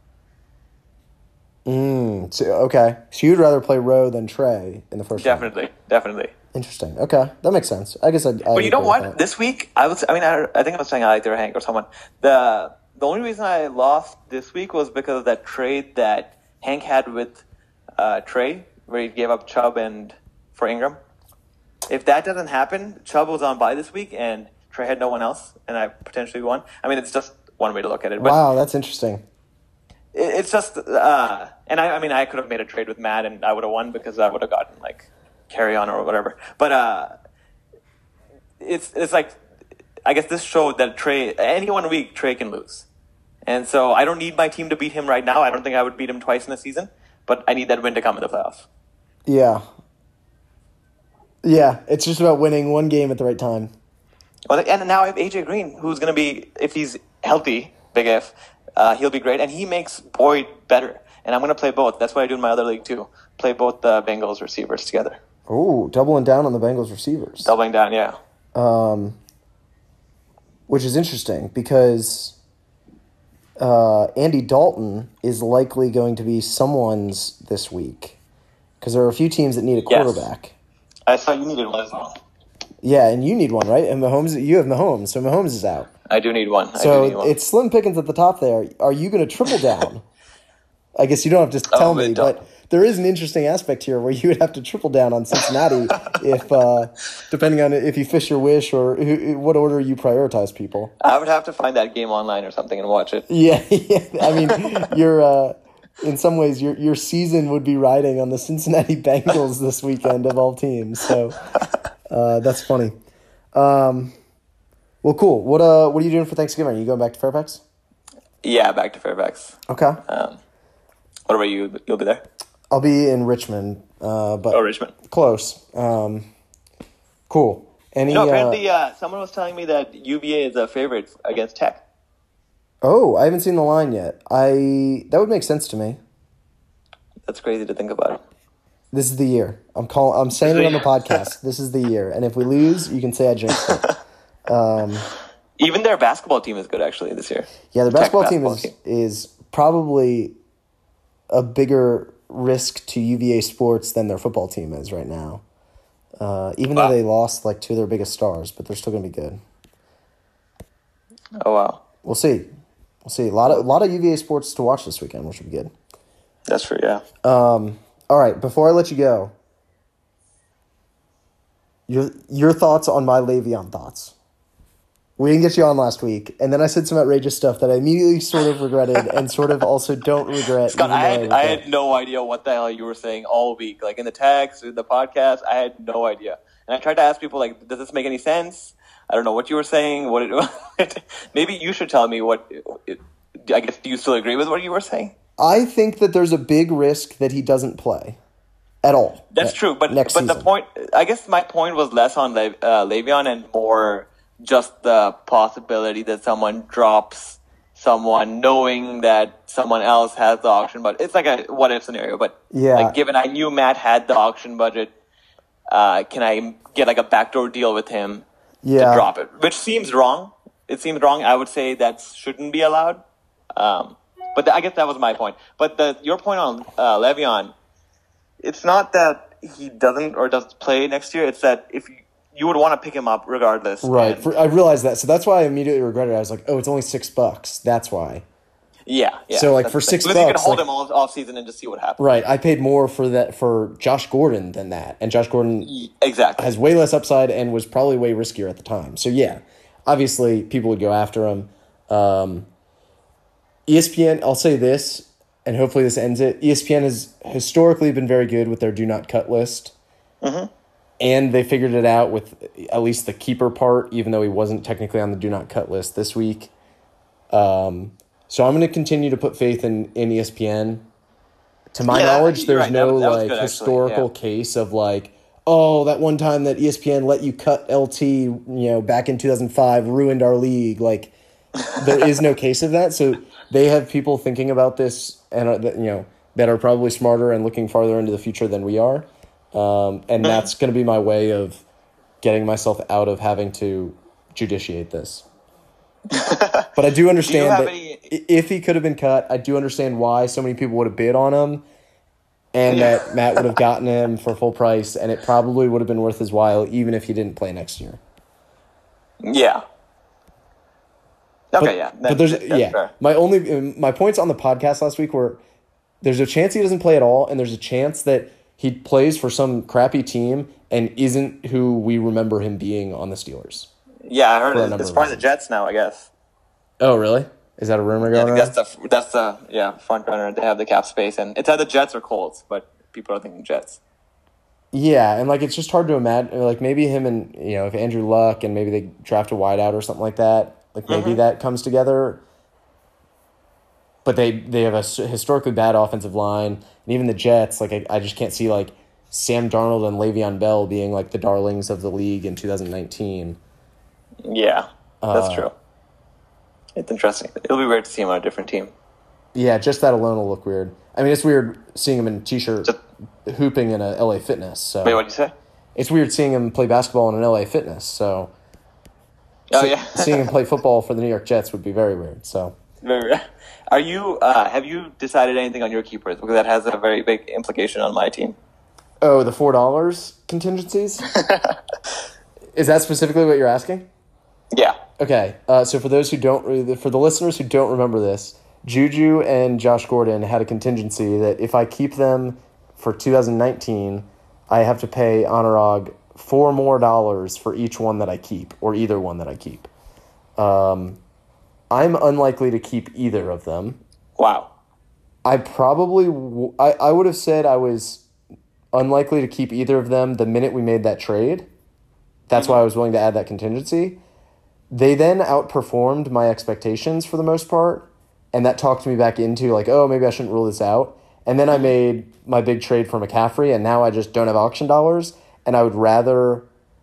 Mm, so, okay, so you'd rather play Rowe than Trey in the first round. Definitely, definitely. Interesting. Okay, that makes sense. I guess I'd. I'd But you know agree with what? that. This week, I was. I mean, I, I think I was saying I like their Hank or someone. The the only reason I lost this week was because of that trade that Hank had with uh, Trey, where he gave up Chubb and for Ingram. If that doesn't happen, Chubb was on bye this week, and Trey had no one else, and I potentially won. I mean, it's just one way to look at it. But Wow, that's interesting. it, it's just, uh, and I, I mean, I could have made a trade with Matt and I would have won because I would have gotten like carry on or whatever. But uh, it's it's like, I guess this showed that Trey, any one week, Trey can lose. And so I don't need my team to beat him right now. I don't think I would beat him twice in a season, but I need that win to come in the playoffs. Yeah. Yeah, it's just about winning one game at the right time. Well, and now I have A J Green, who's going to be, if he's healthy, big if, uh, he'll be great. And he makes Boyd better. And I'm going to play both. That's what I do in my other league, too. Play both the Bengals receivers together. Oh, doubling down on the Bengals receivers. Doubling down, yeah. Um, which is interesting because uh, Andy Dalton is likely going to be someone's this week because there are a few teams that need a quarterback. Yes. I thought you needed one as well. Yeah, and you need one, right? And Mahomes, you have Mahomes, so Mahomes is out. I do need one. I so do need one. It's slim pickings at the top there. Are you going to triple down? I guess you don't have to tell oh, me, but there is an interesting aspect here where you would have to triple down on Cincinnati if, uh, depending on if you fish your wish or who, what order you prioritize people. I would have to find that game online or something and watch it. Yeah, yeah. I mean, you're uh, in some ways your your season would be riding on the Cincinnati Bengals this weekend of all teams. So uh, that's funny. Um, well, cool. What uh, what are you doing for Thanksgiving? Are you going back to Fairfax? Yeah, back to Fairfax. Okay. Um, what about you? You'll be there? I'll be in Richmond, uh, but oh, Richmond, close. Um, cool. Any? You know, apparently, uh, uh, someone was telling me that U V A is a favorite against Tech. Oh, I haven't seen the line yet. I that would make sense to me. That's crazy to think about. This is the year. I'm call. I'm saying it on the podcast. This is the year, and if we lose, you can say I jinxed it. Um, Even their basketball team is good, actually, this year. Yeah, the basketball, basketball team is team. is probably a bigger risk to U V A sports than their football team is right now. Uh, even wow. though they lost like two of their biggest stars, but they're still going to be good. Oh wow! We'll see. We'll see. A lot of a lot of U V A sports to watch this weekend, which will be good. That's true. Yeah. Um. All right. Before I let you go, your your thoughts on my Le'Veon thoughts. We didn't get you on last week, and then I said some outrageous stuff that I immediately sort of regretted and sort of also don't regret. Scott, I had I, I had no idea what the hell you were saying all week. Like in the text, in the podcast, I had no idea. And I tried to ask people, like, does this make any sense? I don't know what you were saying. What it, maybe you should tell me what. It, I guess, do you still agree with what you were saying? I think that there's a big risk that he doesn't play at all. That's true, but but season. the point. I guess my point was less on Le, uh, Le'Veon and more just the possibility that someone drops someone knowing that someone else has the auction budget. It's like a what if scenario, but yeah. like given I knew Matt had the auction budget, uh, can I get like a backdoor deal with him yeah. to drop it? Which seems wrong. It seems wrong. I would say that shouldn't be allowed. Um, but th- I guess that was my point. But the your point on uh, Le'Veon, it's not that he doesn't or doesn't play next year. It's that if you You would want to pick him up regardless. Right. And, For, I realized that. So that's why I immediately regretted it. I was like, oh, it's only six bucks. That's why. Yeah. yeah. So, like, that's for six bucks. bucks. You can hold like, him all off season and just see what happens. Right. I paid more for that for Josh Gordon than that. And Josh Gordon exactly has way less upside and was probably way riskier at the time. So, yeah. Obviously, people would go after him. Um, E S P N, I'll say this, and hopefully this ends it. E S P N has historically been very good with their do not cut list. Mm-hmm. And they figured it out with at least the keeper part, even though he wasn't technically on the do not cut list this week. Um, so I'm going to continue to put faith in, in E S P N. To my yeah, knowledge, there's right. no that, that like good, historical yeah. case of like, oh, that one time that E S P N let you cut L T, you know, back in two thousand five ruined our league. Like, there is no case of that. So they have people thinking about this and uh, you know that are probably smarter and looking farther into the future than we are. Um, and that's going to be my way of getting myself out of having to judiciate this. But I do understand do that any... if he could have been cut, I do understand why so many people would have bid on him and yeah. that Matt would have gotten him for full price, and it probably would have been worth his while even if he didn't play next year. Yeah. Okay, but, yeah. That, but there's yeah. Fair. My only my points on the podcast last week were there's a chance he doesn't play at all, and there's a chance that he plays for some crappy team and isn't who we remember him being on the Steelers. Yeah, I heard it. It's part of the Jets now, I guess. Oh, really? Is that a rumor Yeah, I going think around? that's the that's the yeah front runner. They have the cap space, and it's either Jets or Colts, but people are thinking Jets. Yeah, and like it's just hard to imagine. Like maybe him and you know if Andrew Luck and maybe they draft a wideout or something like that. Like maybe Mhm. that comes together. But they they have a s- historically bad offensive line, and even the Jets. Like I, I just can't see like Sam Darnold and Le'Veon Bell being like the darlings of the league in two thousand nineteen. Yeah, that's Uh, true. It's interesting. It'll be weird to see him on a different team. Yeah, just that alone will look weird. I mean, it's weird seeing him in a t-shirt Just- hooping in a L A Fitness. So Wait, what'd you say? it's weird seeing him play basketball in an L A Fitness. So Oh se- yeah, seeing him play football for the New York Jets would be very weird. So Very- Are you? Uh, have you decided anything on your keepers? Because that has a very big implication on my team. oh, the four dollars contingencies. Is that specifically what you're asking? Yeah. Okay, uh, so for those who don't, for the listeners who don't remember this, Juju and Josh Gordon had a contingency that if I keep them for two thousand nineteen, I have to pay Anurag four more dollars for each one that I keep, or either one that I keep. Um, I'm unlikely to keep either of them. Wow. I probably, w- I, I would have said I was unlikely to keep either of them the minute we made that trade. That's why I was willing to add that contingency. They then outperformed my expectations for the most part, and that talked me back into like, oh, maybe I shouldn't rule this out. And then I made my big trade for McCaffrey, and now I just don't have auction dollars, and I would rather,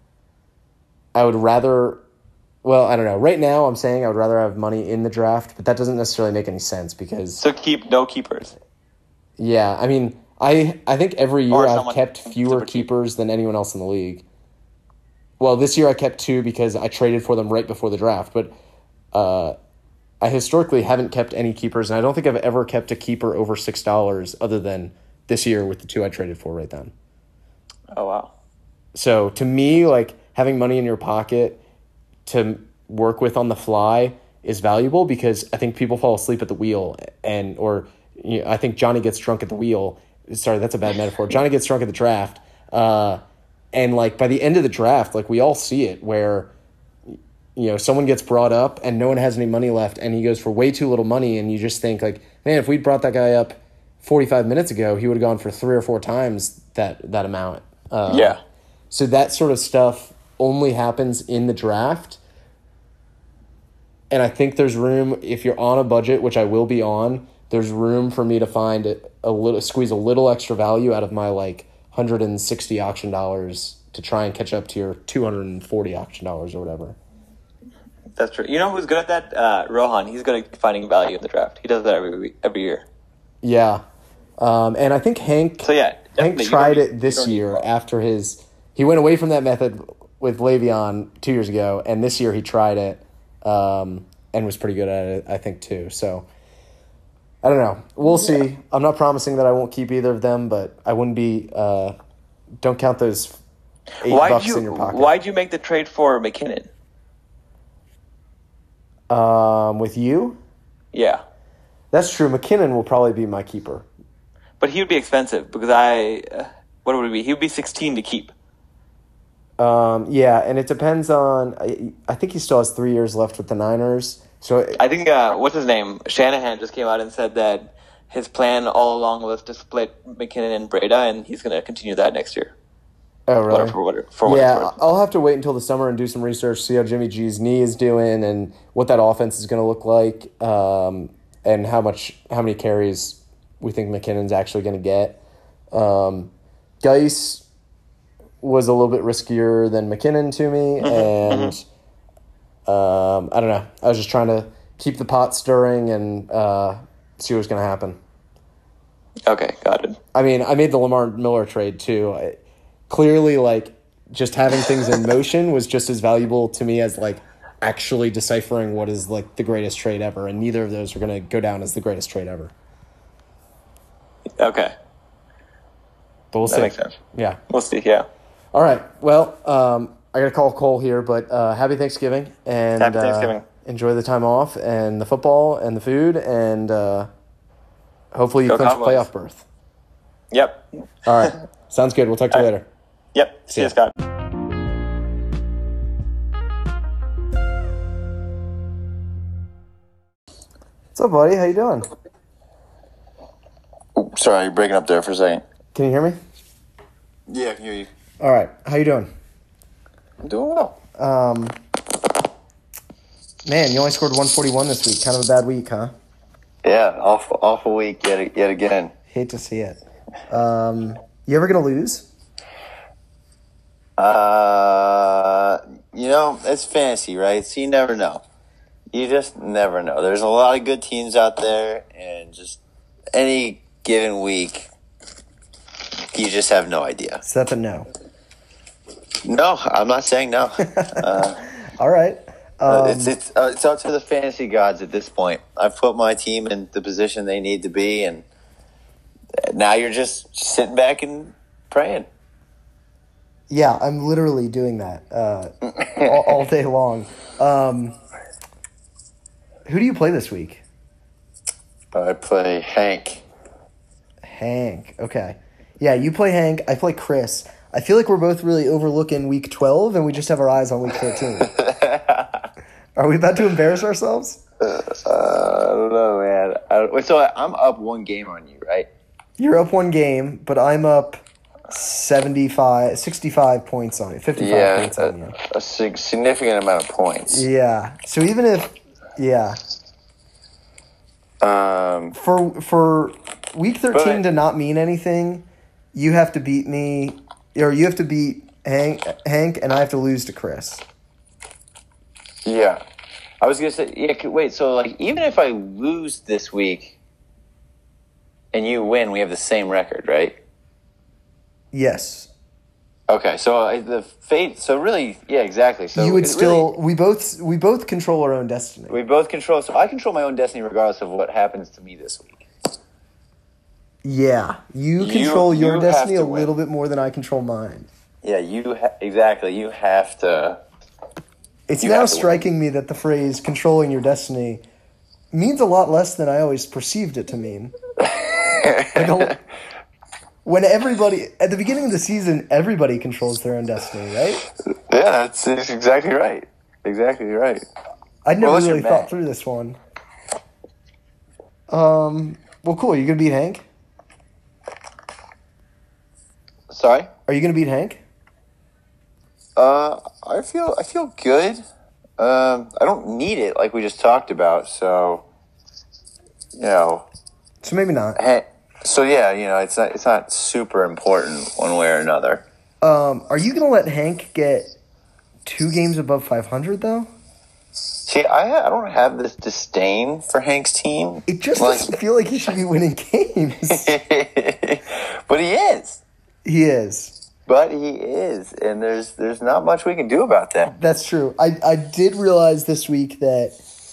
I would rather, well, I don't know. Right now I'm saying I would rather have money in the draft, but that doesn't necessarily make any sense because, So keep no keepers. yeah, I mean, I I think every year Or I've someone- kept fewer someone keep- keepers than anyone else in the league. Well, this year I kept two because I traded for them right before the draft, but uh, I historically haven't kept any keepers, and I don't think I've ever kept a keeper over six dollars other than this year with the two I traded for right then. Oh wow. So to me, like having money in your pocket to work with on the fly is valuable because I think people fall asleep at the wheel, and or you know, I think Johnny gets drunk at the wheel. Sorry, that's a bad metaphor. Johnny gets drunk at the draft, uh, and like by the end of the draft, like we all see it where you know someone gets brought up and no one has any money left, and he goes for way too little money, and you just think like, man, if we'd brought that guy up forty-five minutes ago, he would have gone for three or four times that that amount. Uh, Yeah. So that sort of stuff only happens in the draft. And I think there's room, if you're on a budget, which I will be on, there's room for me to find a, a little, squeeze a little extra value out of my like one hundred sixty auction dollars to try and catch up to your two hundred forty auction dollars or whatever. That's true. You know who's good at that? Uh, Rohan. He's good at finding value in the draft. He does that every week, every year. Yeah. Um, and I think Hank, So yeah, Hank definitely. You tried don't need- it this you don't need year more. after his, he went away from that method with Le'Veon two years ago, and this year he tried it. Um, and was pretty good at it, I think, too. So, I don't know. We'll see. I'm not promising that I won't keep either of them, but I wouldn't be, uh, don't count those eight Why'd bucks you in your pocket. Why'd you make the trade for McKinnon? Um, with you? Yeah, That's true. McKinnon will probably be my keeper. but he would be expensive because I. Uh, what would it be? He would be sixteen to keep. Um, yeah, and it depends on, I, I think he still has three years left with the Niners. So, I think uh, what's his name? Shanahan just came out and said that his plan all along was to split McKinnon and Breda, and he's going to continue that next year. oh, really? Whatever, for what, for what Yeah, it's worth. I'll have to wait until the summer and do some research, see how Jimmy G's knee is doing and what that offense is going to look like, um, and how much, how many carries we think McKinnon's actually going to get. Um, Geis was a little bit riskier than McKinnon to me, and um, I don't know. I was just trying to keep the pot stirring and uh, see what was going to happen. Okay, got it. I mean, I made the Lamar Miller trade too. I, clearly, like, just having things in motion was just as valuable to me as, like, actually deciphering what is, like, the greatest trade ever. And neither of those are going to go down as the greatest trade ever. Okay, But we'll that see. makes sense. Yeah. We'll see. Yeah. All right. Well, um, I got to call Cole here, but uh, happy Thanksgiving. And Happy Thanksgiving. Uh, enjoy the time off and the football and the food. And uh, hopefully you Go clinch a Cowboys. playoff berth. Yep. All right. Sounds good. We'll talk to you All right. later. Yep. See ya. you, Scott. What's up, buddy? How you doing? Ooh, sorry, you're breaking up there for a second. Can you hear me? Yeah, I can hear you. All right. How you doing? I'm doing well. Um, man, you only scored one forty-one this week. Kind of a bad week, huh? Yeah, awful, awful week yet, yet again. Hate to see it. Um, you ever gonna lose? Uh, you know, it's fantasy, right? So you never know. You just never know. There's a lot of good teams out there, and just any given week, you just have no idea. So that's a no. No, I'm not saying no. Uh, All right. Um, uh, it's it's uh, it's up to the fantasy gods at this point. I've put my team in the position they need to be, and now you're just sitting back and praying. yeah, I'm literally doing that uh, all, all day long. Um, who do you play this week? I play Hank. Hank. Okay. Yeah, you play Hank. I play Chris. I feel like we're both really overlooking week twelve, and we just have our eyes on week thirteen. Are we about to embarrass ourselves? Uh, I don't know, man. I don't, wait, so I'm up one game on you, right? You're up one game, but I'm up seventy-five, sixty-five points on you, fifty-five Yeah, points on you. a, a sig- significant amount of points. Yeah. So even if, yeah, Um, for for week thirteen But- to not mean anything, you have to beat me, or you have to beat Hank, Hank, and I have to lose to Chris. yeah. I was gonna say, yeah. c- Wait, so like, even if I lose this week and you win, we have the same record, right? Yes. Okay, so uh, the fate. So really, yeah, exactly. So you would it still. really- we both. We both control our own destiny. we both control. So I control my own destiny, regardless of what happens to me this week. Yeah, you You- control your you have destiny to a win. little bit more than I control mine. Yeah, you ha- exactly. You have to. It's You now have to win. striking me that the phrase "controlling your destiny" means a lot less than I always perceived it to mean. Like a- when everybody at the beginning of the season, everybody controls their own destiny, right? Yeah, that's, that's exactly right. Exactly right. I'd never Well, unless really you're thought Matt. through this one. Um. Well, cool. You gonna beat Hank? Sorry. Are you gonna beat Hank? Uh, I feel I feel good. Um, I don't need it like we just talked about. So, you know, So maybe not. hey, so yeah, you know, it's not it's not super important one way or another. Um. Are you gonna let Hank get two games above five hundred though? See, I I don't have this disdain for Hank's team. It just Like- doesn't feel like he should be winning games. but he is. He is. But he is, and there's there's not much we can do about that. That's true. I, I did realize this week that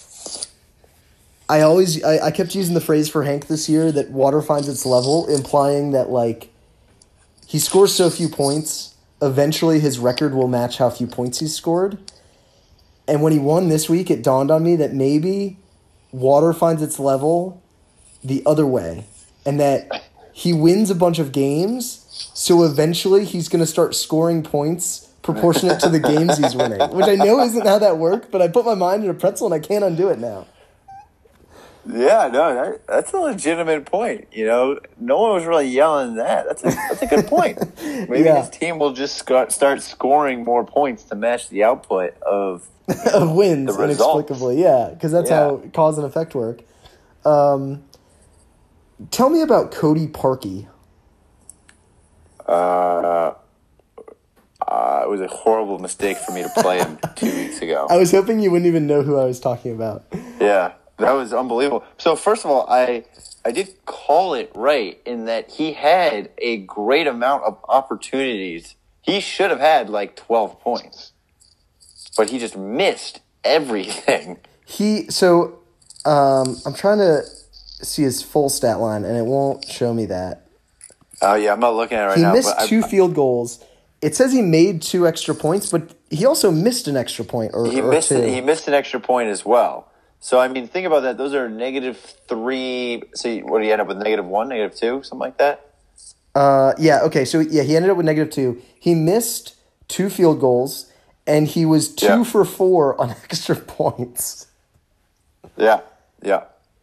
I always I, I kept using the phrase for Hank this year that water finds its level, implying that like he scores so few points, eventually his record will match how few points he's scored. And when he won this week, it dawned on me that maybe water finds its level the other way, and that he wins a bunch of games. So eventually he's going to start scoring points proportionate to the games he's winning, which I know isn't how that worked, but I put my mind in a pretzel and I can't undo it now. Yeah, no, that, that's a legitimate point. You know, no one was really yelling that. That's a, that's a good point. Maybe Yeah. his team will just sc- start scoring more points to match the output of. Of wins, The results. inexplicably. Yeah, because that's Yeah. how cause and effect work. Um, tell me about Cody Parkey. Uh, uh, it was a horrible mistake for me to play him two weeks ago. I was hoping you wouldn't even know who I was talking about. Yeah, that was unbelievable. So first of all, I I did call it right in that he had a great amount of opportunities. He should have had like twelve points, but he just missed everything. He so um, I'm trying to see his full stat line, and it won't show me that. Oh yeah, I'm not looking at it right He now. missed but I- two field goals. It says he made two extra points, but he also missed an extra point or, he or missed two. he missed an extra point as well. So I mean, think about that. Those are negative three. So you- what do you end up with? Negative one, negative two, something like that. Uh, yeah, okay. So, yeah, he ended up with negative two. He missed two field goals, and he was two Yeah. for four on extra points. Yeah, yeah.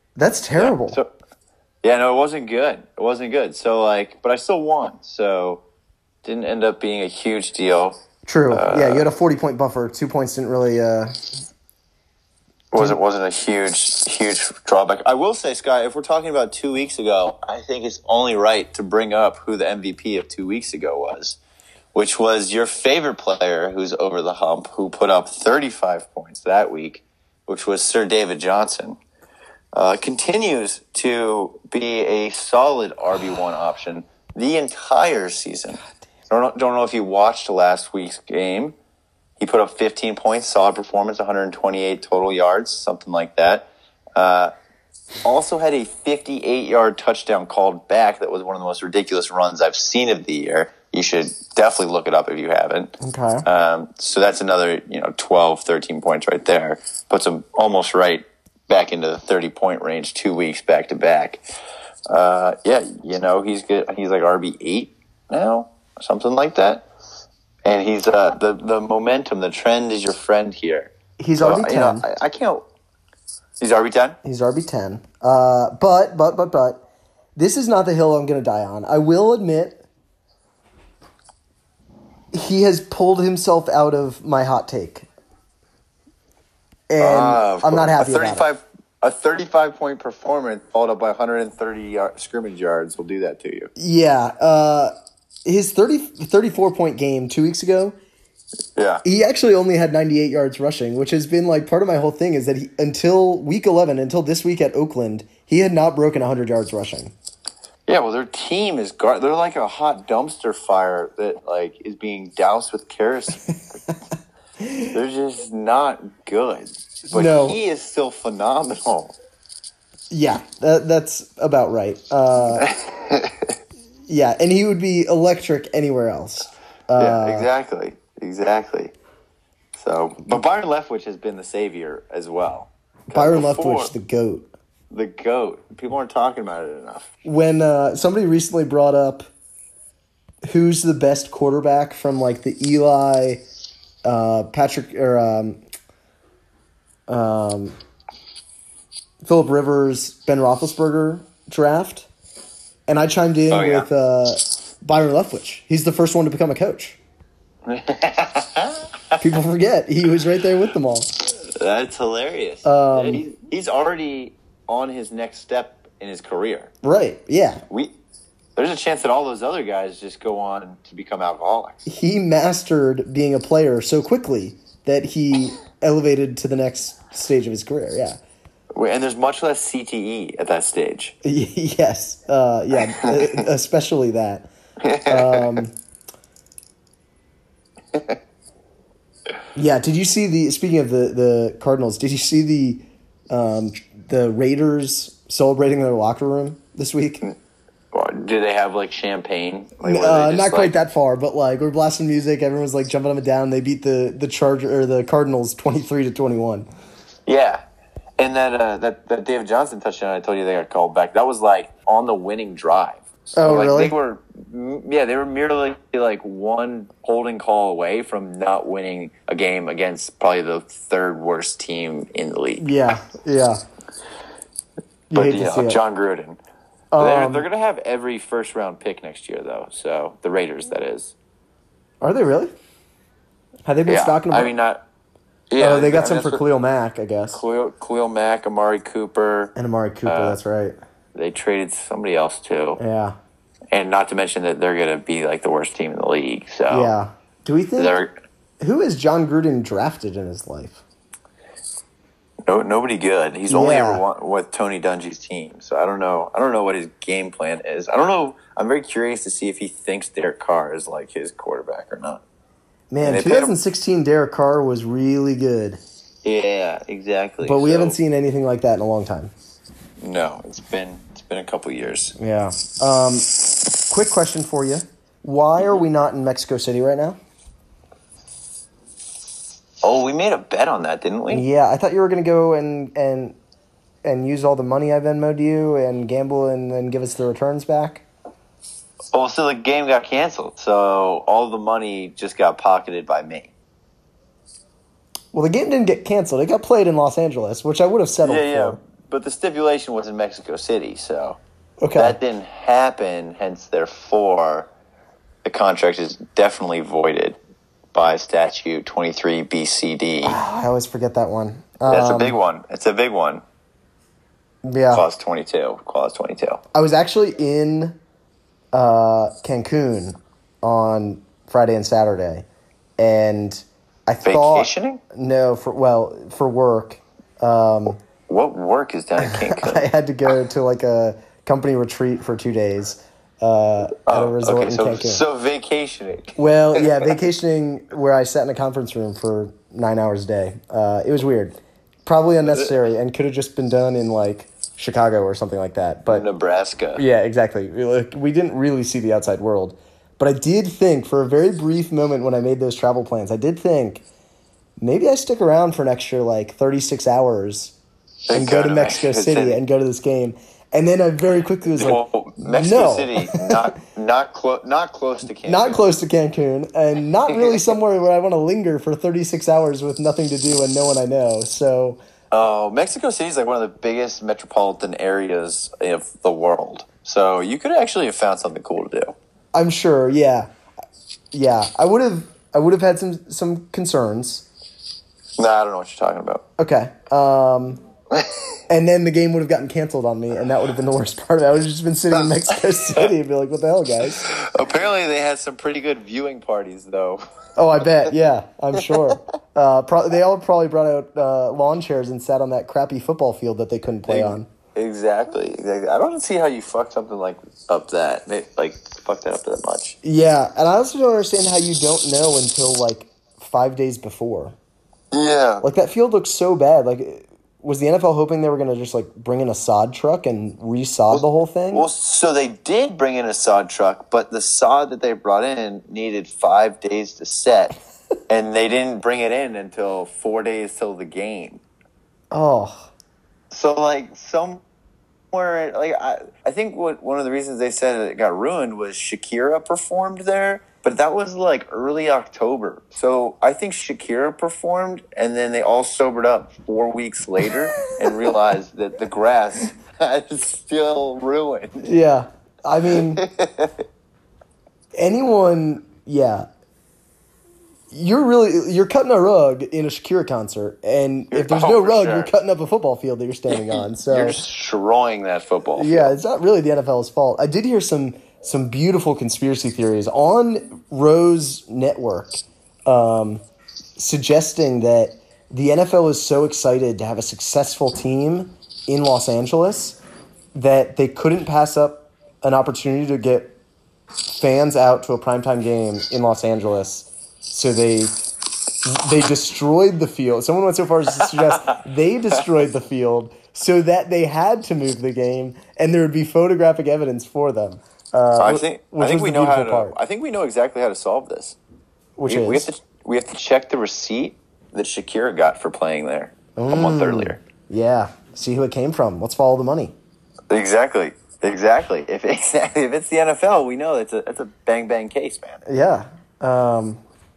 That's terrible. Yeah, so, yeah, no, it wasn't good. It wasn't good. So, like, but I still won. So, didn't end up being a huge deal. True. Uh, yeah, you had a forty-point buffer. Two points didn't really... Uh... Wasn't, wasn't a huge, huge drawback. I will say, Sky, if we're talking about two weeks ago, I think it's only right to bring up who the M V P of two weeks ago was, which was your favorite player who's over the hump, who put up thirty-five points that week, which was Sir David Johnson. Uh, continues to be a solid R B one option the entire season. Don't know, don't know if you watched last week's game. He put up fifteen points, solid performance, one hundred twenty-eight total yards, something like that. Uh, also had a fifty-eight-yard touchdown called back that was one of the most ridiculous runs I've seen of the year. You should definitely look it up if you haven't. Okay. Um, so that's another, you know, twelve, thirteen points right there. Puts him almost right back into the thirty-point range two weeks back to back. Uh, yeah, you know, he's good. He's like R B eight now, something like that. And he's uh, the the momentum, the trend is your friend here. He's so, R B ten. You know, I, I can't. He's R B ten. He's R B ten. Uh, but but but but this is not the hill I'm going to die on. I will admit he has pulled himself out of my hot take. And uh, I'm not happy a thirty-five, about it. A thirty-five point performance followed up by one hundred thirty yard, scrimmage yards will do that to you. Yeah. Uh, his thirty, thirty-four point game two weeks ago, yeah, he actually only had ninety-eight yards rushing, which has been like part of my whole thing is that he until week eleven, until this week at Oakland, he had not broken one hundred yards rushing. Yeah, well, their team is guard. They're like a hot dumpster fire that like is being doused with kerosene. They're just not good. But no. He is still phenomenal. Yeah, that, that's about right. Uh, yeah, and he would be electric anywhere else. Uh, yeah, exactly. Exactly. So, but Byron Leftwich has been the savior as well. Byron Leftwich, the GOAT. The GOAT. People aren't talking about it enough. When uh, somebody recently brought up who's the best quarterback from like the Eli... Uh, Patrick or um, um, Phillip Rivers, Ben Roethlisberger draft, and I chimed in oh, yeah. with uh, Byron Leftwich. He's the first one to become a coach. People forget he was right there with them all. That's hilarious. Um, yeah, he's, he's already on his next step in his career. Right? Yeah. We. There's a chance that all those other guys just go on to become alcoholics. He mastered being a player so quickly that he elevated to the next stage of his career, yeah. And there's much less C T E at that stage. Yes, uh, yeah, especially that. Um, yeah, did you see the, speaking of the, the Cardinals, did you see the um, the Raiders celebrating their locker room this week? Do they have, like, champagne? Like, uh, just, not quite like... that far, but, like, we're blasting music. Everyone's, like, jumping up and down. They beat the, the Charger or the Cardinals twenty-three to twenty-one. Yeah. And that, uh, that that David Johnson touchdown I told you they got called back, that was, like, on the winning drive. So, oh, like, really? They were, yeah, they were merely, like, one holding call away from not winning a game against probably the third worst team in the league. Yeah, yeah. You but, hate you to know, see it. John Gruden. Um, they're they're going to have every first-round pick next year, though. So, the Raiders, that is. Are they really? Have they been yeah, stocking them? I mean, not... Yeah, oh, they got I some mean, for Khalil Mack, I guess. Khalil, Khalil Mack, Amari Cooper. And Amari Cooper, uh, that's right. They traded somebody else, too. Yeah. And not to mention that they're going to be, like, the worst team in the league. So yeah. Do we think... They're, who has John Gruden drafted in his life? No, nobody good. He's only Yeah. ever won with Tony Dungy's team, so I don't know. I don't know what his game plan is. I don't know. I'm very curious to see if he thinks Derek Carr is like his quarterback or not. Man, they paid him- twenty sixteen Derek Carr was really good, Yeah, exactly. but we So, haven't seen anything like that in a long time. No, it's been it's been a couple years. Yeah. Um, quick question for you: why are we not in Mexico City right now? Oh, we made a bet on that, didn't we? Yeah, I thought you were going to go and and and use all the money I Venmo'd you and gamble and then give us the returns back. Oh, so the game got canceled, so all the money just got pocketed by me. Well, the game didn't get canceled. It got played in Los Angeles, which I would have settled Yeah, yeah. for. but the stipulation was in Mexico City, so Okay. that didn't happen. Hence, therefore, the contract is definitely voided by statute twenty-three B C D. I always forget that one. That's a Um, big one. It's a big one. Yeah. Clause twenty-two. Clause twenty-two. I was actually in uh, Cancun on Friday and Saturday, and I Vacationing? thought no for well for work. Um, What work is down in Cancun? I had to go to like a company retreat for two days uh, at a resort okay, in so, Cancun. so vacationing. Well, yeah, vacationing where I sat in a conference room for nine hours a day. Uh, it was weird, probably unnecessary, and could have just been done in like Chicago or something like that. But Nebraska. yeah, exactly. We, like, we didn't really see the outside world. But I did think, for a very brief moment when I made those travel plans, I did think maybe I stick around for an extra like thirty-six hours and go to Mexico City and go to this game. And then I very quickly was like, Well, Mexico no. City, not not close, not close to Cancun. Not close to Cancun, and not really somewhere where I want to linger for thirty-six hours with nothing to do and no one I know. So, Oh, Mexico City is like one of the biggest metropolitan areas of the world. So you could actually have found something cool to do. I'm sure, yeah, yeah. I would have, I would have had some some concerns. No, I don't know what you're talking about. Okay, um, and then the game would have gotten canceled on me, and that would have been the worst part of it. I would have just been sitting in Mexico City and be like, "What the hell, guys?" Apparently, they had some pretty good viewing parties, though. Oh, I bet. Yeah, I'm sure. Uh, pro- they all probably brought out uh, lawn chairs and sat on that crappy football field that they couldn't play on. Exactly, exactly. I don't see how you fuck something like up that, like fuck that up that much. Yeah, and I also don't understand how you don't know until like five days before. Yeah, Like that field looks so bad. Like, was the N F L hoping they were going to just like bring in a sod truck and re-sod the whole thing? well, so they did bring in a sod truck, but the sod that they brought in needed five days to set, and they didn't bring it in until four days till the game. Oh, So, like, somewhere, like, I, I think what one of the reasons they said it got ruined was Shakira performed there, but that was, like, early October. So, I think Shakira performed, and then they all sobered up four weeks later and realized that the grass is still ruined. yeah. I mean, anyone, yeah. You're really, you're cutting a rug in a Shakira concert, and if there's Oh, no for rug, sure. you're cutting up a football field that you're standing on. So You're destroying that football. yeah, it's not really the N F L's fault. I did hear some some beautiful conspiracy theories on Rose Network, um, suggesting that the N F L is so excited to have a successful team in Los Angeles that they couldn't pass up an opportunity to get fans out to a primetime game in Los Angeles. So they they destroyed the field. Someone went so far as to suggest they destroyed the field so that they had to move the game, and there would be photographic evidence for them. Uh, I think which I think was we the know how beautiful to. part, I think we know exactly how to solve this. which we, is we have to we have to check the receipt that Shakira got for playing there a month earlier. yeah. See who it came from. Let's follow the money. Exactly, exactly. If exactly if it's the N F L, we know it's a it's a bang bang case, man. Yeah. Um,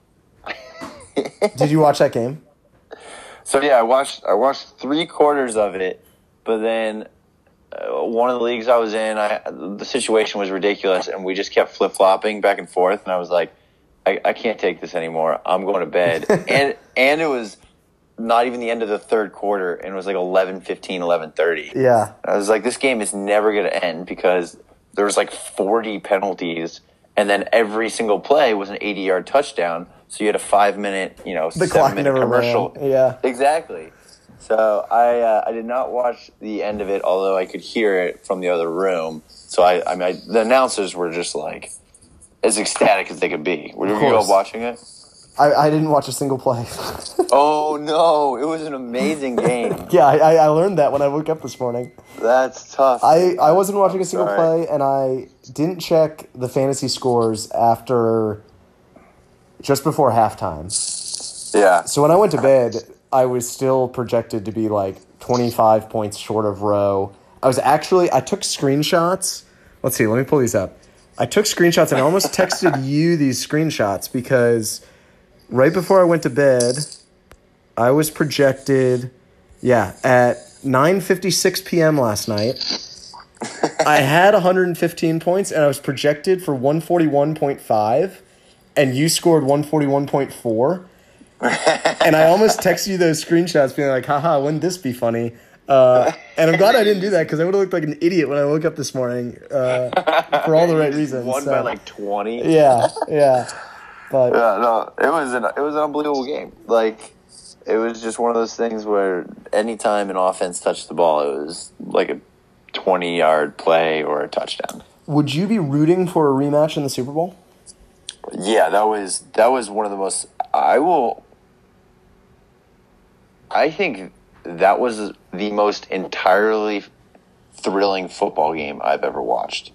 did you watch that game? So yeah, I watched I watched three quarters of it, but then uh, one of the leagues I was in, I the situation was ridiculous, and we just kept flip flopping back and forth, and I was like, I, I can't take this anymore. I'm going to bed, and and it was not even the end of the third quarter, and it was like eleven fifteen, eleven thirty. Yeah. I was like, this game is never going to end because there was like forty penalties, and then every single play was an eighty-yard touchdown. So you had a five-minute, you know, The clock seven-minute never commercial. ran. Yeah. Exactly. So I uh, I did not watch the end of it, although I could hear it from the other room. So I I mean, I, the announcers were just like as ecstatic as they could be. Were you course. all watching it? I, I didn't watch a single play. Oh no! It was an amazing game. yeah, I, I learned that when I woke up this morning. That's tough. I, I wasn't watching a single sorry. play, and I didn't check the fantasy scores after just before halftime. Yeah. So when I went to bed, I was still projected to be like twenty-five points short of row. I was actually, I took screenshots. Let's see, let me pull these up. I took screenshots and I almost texted you these screenshots because right before I went to bed, I was projected, yeah, at nine fifty-six p.m. last night. I had one hundred fifteen points, and I was projected for one forty-one point five, and you scored one forty-one point four. And I almost texted you those screenshots being like, haha, wouldn't this be funny? Uh, and I'm glad I didn't do that because I would have looked like an idiot when I woke up this morning uh, for all the right reasons. Won so. by like twenty. Yeah, yeah. But Yeah, no, it was an it was an unbelievable game. Like, it was just one of those things where anytime an offense touched the ball, it was like a twenty-yard play or a touchdown. would you be rooting for a rematch in the Super Bowl? Yeah, that was that was one of the most. I will. I think that was the most entirely thrilling football game I've ever watched.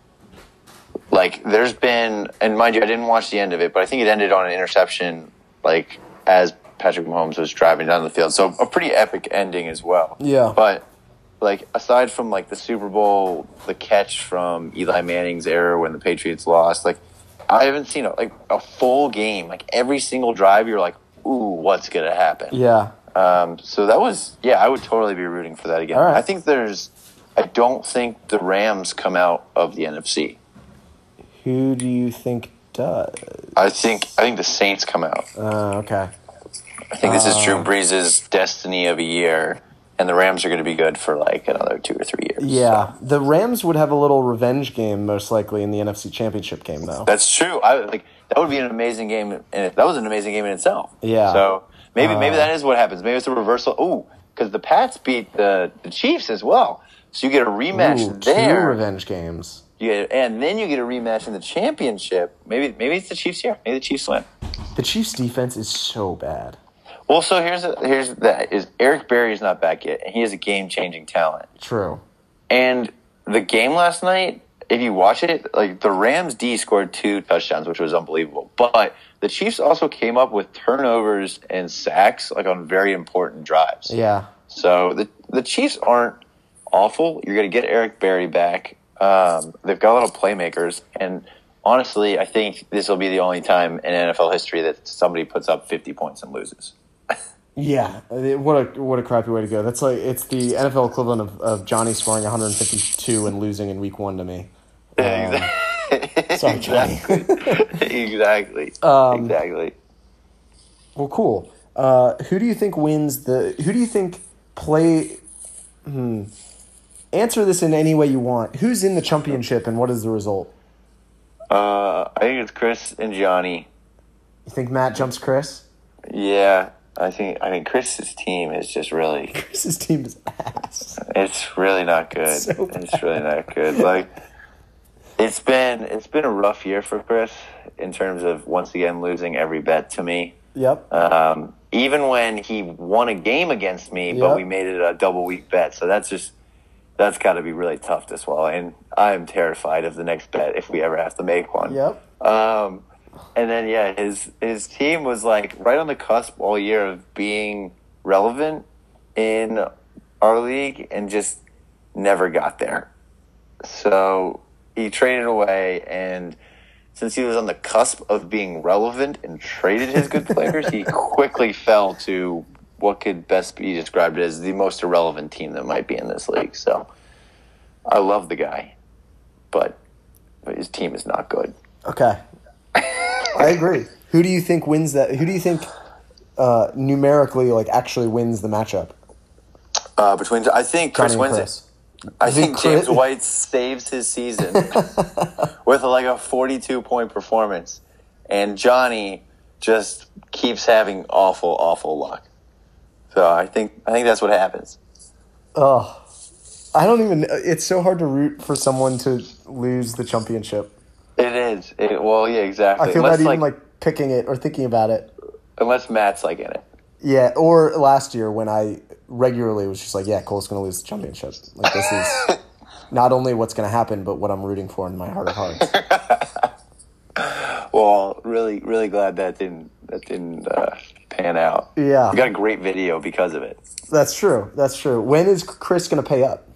Like, there's been, and mind you, I didn't watch the end of it, but I think it ended on an interception, like, as Patrick Mahomes was driving down the field. So a pretty epic ending as well. Yeah. But, like, aside from, like, the Super Bowl, the catch from Eli Manning's error when the Patriots lost, like, I haven't seen, a, like, a full game. Like, every single drive, you're like, ooh, what's going to happen? Yeah. Um, so that was, yeah, I would totally be rooting for that again. All right. I think there's, I don't think the Rams come out of the N F C. Who do you think does? I think, I think the Saints come out. Uh, okay. I think this is Drew Brees' destiny of a year, and the Rams are going to be good for like another two or three years. Yeah. So. The Rams would have a little revenge game, most likely, in the N F C Championship game, though. That's true. I like that would be an amazing game, and that was an amazing game in itself. Yeah. So maybe Uh, maybe that is what happens. Maybe it's a reversal. Ooh, because the Pats beat the, the Chiefs as well, so you get a rematch Ooh, there. Two revenge games. You get, and then you get a rematch in the championship. Maybe maybe it's the Chiefs here. Maybe the Chiefs win. The Chiefs' defense is so bad. Well, so here's a, here's that is Eric Berry's not back yet, and he is a game changing talent. True. And the game last night, if you watch it, like the Rams D scored two touchdowns, which was unbelievable. But the Chiefs also came up with turnovers and sacks, like on very important drives. Yeah. So the the Chiefs aren't awful. You're going to get Eric Berry back. Um, they've got a lot of playmakers, and honestly, I think this will be the only time in N F L history that somebody puts up fifty points and loses. Yeah, what a what a crappy way to go. That's like it's the N F L equivalent of, of Johnny scoring one hundred fifty-two and losing in week one to me. Um, sorry, Johnny. exactly. Um, exactly. Well, cool. Uh, who do you think wins the? Who do you think play? Hmm. Answer this in any way you want. Who's in the championship and what is the result? Uh, I think it's Chris and Johnny. You think Matt jumps Chris? Yeah, I think I mean Chris's team is just really. Chris's team is ass. It's really not good. So it's really not good. Like it's been it's been a rough year for Chris in terms of once again losing every bet to me. Yep. Um, even when he won a game against me, Yep. but we made it a double week bet. So that's just that's got to be really tough to swallow. And I am terrified of the next bet if we ever have to make one. Yep. Um, and then yeah, his his team was like right on the cusp all year of being relevant in our league and just never got there. So he traded away, and since he was on the cusp of being relevant and traded his good players, he quickly fell to what could best be described as the most irrelevant team that might be in this league. So I love the guy, but, but his team is not good. Okay. I agree. Who do you think wins that? Who do you think uh, numerically, like, actually wins the matchup? Uh, between I think Chris Johnny and wins Chris. it. I You think think James Chris- White saves his season with like a forty-two point performance, and Johnny just keeps having awful, awful luck. So I think I think that's what happens. Oh, I don't even. It's so hard to root for someone to lose the championship. It is. It, well, yeah, exactly. I feel unless bad even like, like picking it or thinking about it. unless Matt's like in it. Yeah, or last year when I regularly was just like, yeah, Cole's going to lose the championship. Like, this is not only what's going to happen, but what I'm rooting for in my heart of hearts. Well, really, really glad that didn't that didn't uh, pan out. Yeah. We got a great video because of it. That's true. That's true. When is Chris going to pay up?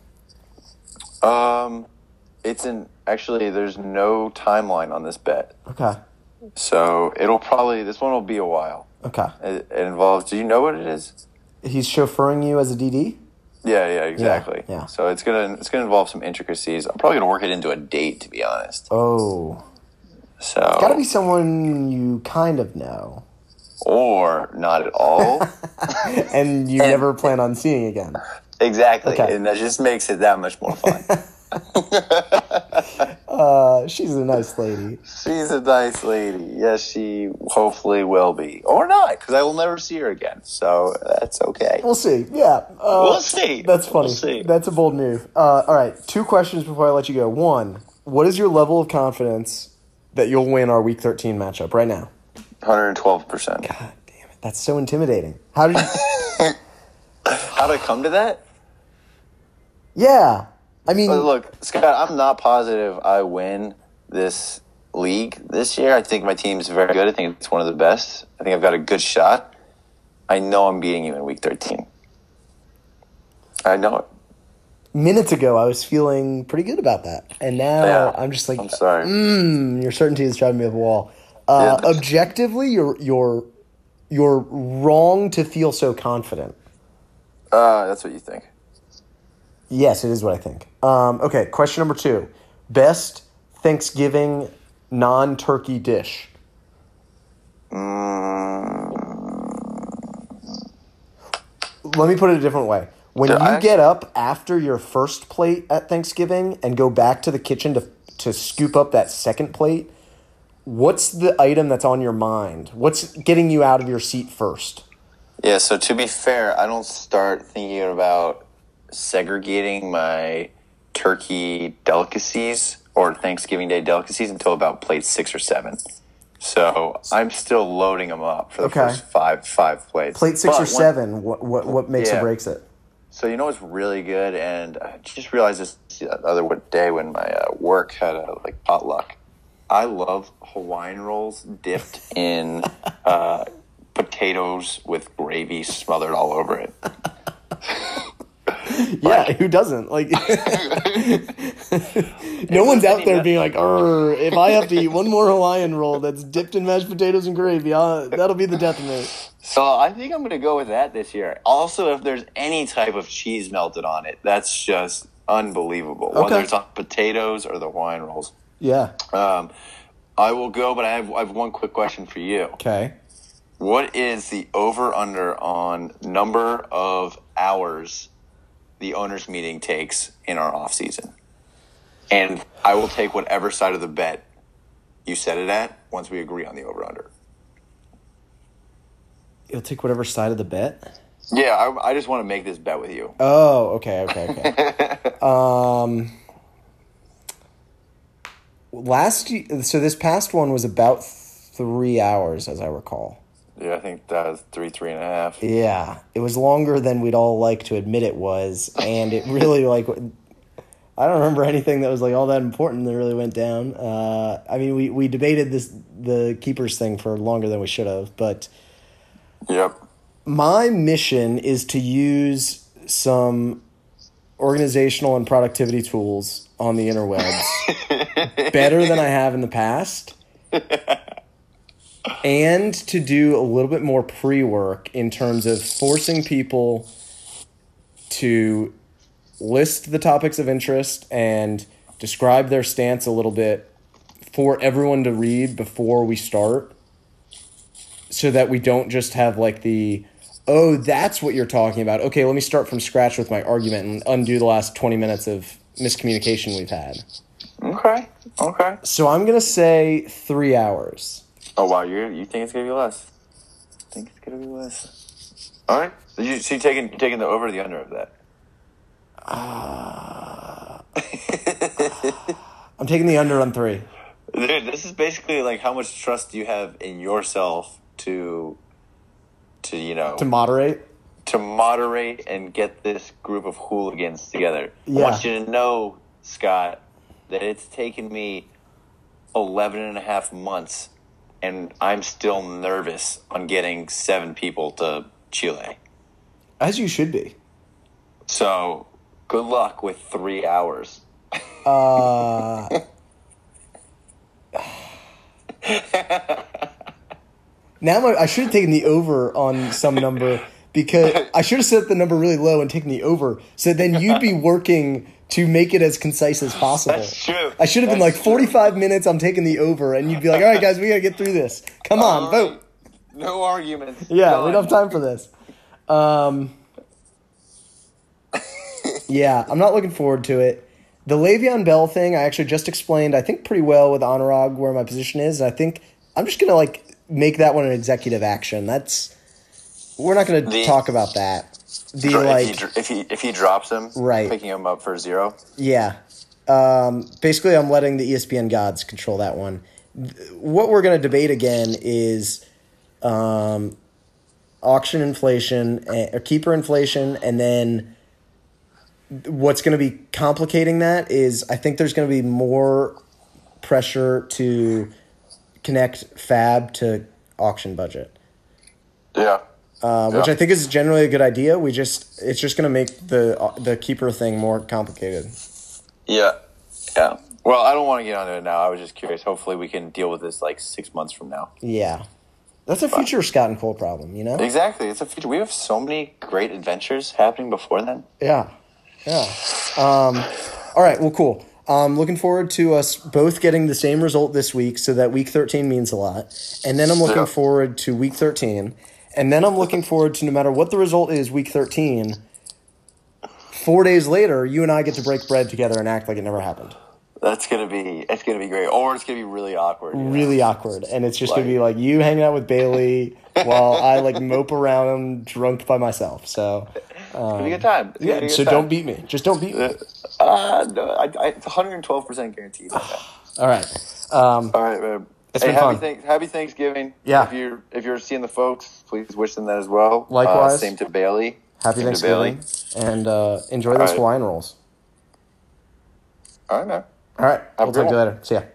Um, it's an actually. There's no timeline on this bet, Okay. so it'll probably this one will be a while. Okay. It, it involves. Do you know what it is? He's chauffeuring you as a D D? Yeah, yeah, exactly. Yeah, yeah. So it's gonna it's gonna involve some intricacies. I'm probably gonna work it into a date, to be honest. Oh, So it's got to be someone you kind of know, or not at all. and you never plan on seeing again. Exactly, Okay. and that just makes it that much more fun. Uh, she's a nice lady. She's a nice lady. Yes, she hopefully will be, or not, because I will never see her again. So that's okay. We'll see. Yeah, uh, We'll see. That's funny. We'll see. That's a bold move. Uh, all right, two questions before I let you go. One, what is your level of confidence that you'll win our Week thirteen matchup right now? one hundred twelve percent. God damn it, that's so intimidating. How did you? How did I come to that? Yeah, I mean, But look, Scott, I'm not positive I win this league this year. I think my team's very good. I think it's one of the best. I think I've got a good shot. I know I'm beating you in week thirteen. I know it. minutes ago I was feeling pretty good about that, and now Yeah, I'm just like, I'm sorry. Mm, your certainty is driving me up a wall. Uh, Yeah. Objectively, you're you're you're wrong to feel so confident. Uh, that's what you think. Yes, it is what I think. Um, okay, question number two. Best Thanksgiving non-turkey dish. Let me put it a different way. When Yeah, you I- get up after your first plate at Thanksgiving and go back to the kitchen to to scoop up that second plate, what's the item that's on your mind? What's getting you out of your seat first? Yeah, so to be fair, I don't start thinking about segregating my turkey delicacies or Thanksgiving Day delicacies until about plate six or seven. So I'm still loading them up for the Okay. first five five plates. Plate six But or one- seven, what what, what makes or Yeah. breaks it? So you know what's really good, and I just realized this the other day when my uh, work had a like potluck. I love Hawaiian rolls dipped in uh, potatoes with gravy smothered all over it. Yeah, who doesn't? Like, no one's out there being like, "Arr, if I have to eat one more Hawaiian roll that's dipped in mashed potatoes and gravy, I'll, that'll be the death of me." So I think I'm going to go with that this year. Also, if there's any type of cheese melted on it, that's just unbelievable. Okay. Whether it's on potatoes or the Hawaiian rolls. Yeah. Um, I will go, but I have, I have one quick question for you. Okay. What is the over-under on number of hours the owners' meeting takes in our off-season? And I will take whatever side of the bet you set it at once we agree on the over-under. You'll take whatever side of the bet. Yeah, I, I just want to make this bet with you. Oh, okay, okay, okay. um, last y- so this past one was about three hours, as I recall. Yeah, I think that was three, three and a half. Yeah, it was longer than we'd all like to admit it was, and it really like I don't remember anything that was like all that important that really went down. Uh, I mean, we, we debated this the keepers thing for longer than we should have, but Yep. my mission is to use some organizational and productivity tools on the interwebs better than I have in the past. And to do a little bit more pre-work in terms of forcing people to list the topics of interest and describe their stance a little bit for everyone to read before we start, so that we don't just have like the, oh, that's what you're talking about. Okay, let me start from scratch with my argument and undo the last twenty minutes of miscommunication we've had. Okay. Okay. So I'm going to say three hours. Oh, wow. You you think it's going to be less? I think it's going to be less. All right. So, you, so you taking, you taking the over or the under of that? Uh, I'm taking the under on three. Dude, this is basically like how much trust do you have in yourself to, to you know, To moderate? to moderate and get this group of hooligans together. Yeah. I want you to know, Scott, that it's taken me eleven and a half months, and I'm still nervous on getting seven people to Chile. As you should be. So, good luck with three hours. Uh, now my, I should have taken the over on some number because I should have set the number really low and taken the over. So then you'd be working to make it as concise as possible. That's true. I should have been That's like forty-five true. minutes, I'm taking the over, and you'd be like, all right, guys, we got to get through this. Come on, All vote. right. No arguments. Yeah, Done. we don't have time for this. Um, yeah, I'm not looking forward to it. The Le'Veon Bell thing, I actually just explained, I think, pretty well with Anurag where my position is. And I think I'm just going to, like, make that one an executive action. That's We're not going to talk about that. The, Sure, like, if, he, if he if he drops him, right. picking him up for zero. Yeah. Um, basically, I'm letting the E S P N gods control that one. What we're going to debate again is um, auction inflation, or keeper inflation, and then what's going to be complicating that is I think there's going to be more pressure to connect Fab to auction budget. Yeah. Uh, yeah. Which I think is generally a good idea. We just it's just going to make the the keeper thing more complicated. Yeah. Yeah. Well, I don't want to get onto it now. I was just curious. Hopefully we can deal with this like six months from now. Yeah. That's a future Scott and Cole problem, you know? Exactly. It's a future. We have so many great adventures happening before then. Yeah. Yeah. Um, all right. Well, cool. Um, looking forward to us both getting the same result this week, so that week thirteen means a lot. And then I'm looking Yeah. forward to week thirteen. And then I'm looking forward to, no matter what the result is, week thirteen, four days later, you and I get to break bread together and act like it never happened. That's gonna be it's gonna be great, or it's gonna be really awkward. You know? Really awkward. And it's just Like- going to be like you hanging out with Bailey while I like mope around drunk by myself. So, It's gonna be a good time. It's gonna yeah, be a good so time. don't beat me. Just don't beat me. Uh, no, I, I, it's one hundred twelve percent guaranteed. Okay. All right. Um, All right, man. It's hey, been happy, fun. thank, happy Thanksgiving. Yeah. If you're if you're seeing the folks, please wish them that as well. Likewise. Uh, same to Bailey. Happy Same to Bailey. Thanksgiving. And uh, enjoy those right. Hawaiian rolls. All right, man. All right. Have We'll a good talk to you one. later. See ya.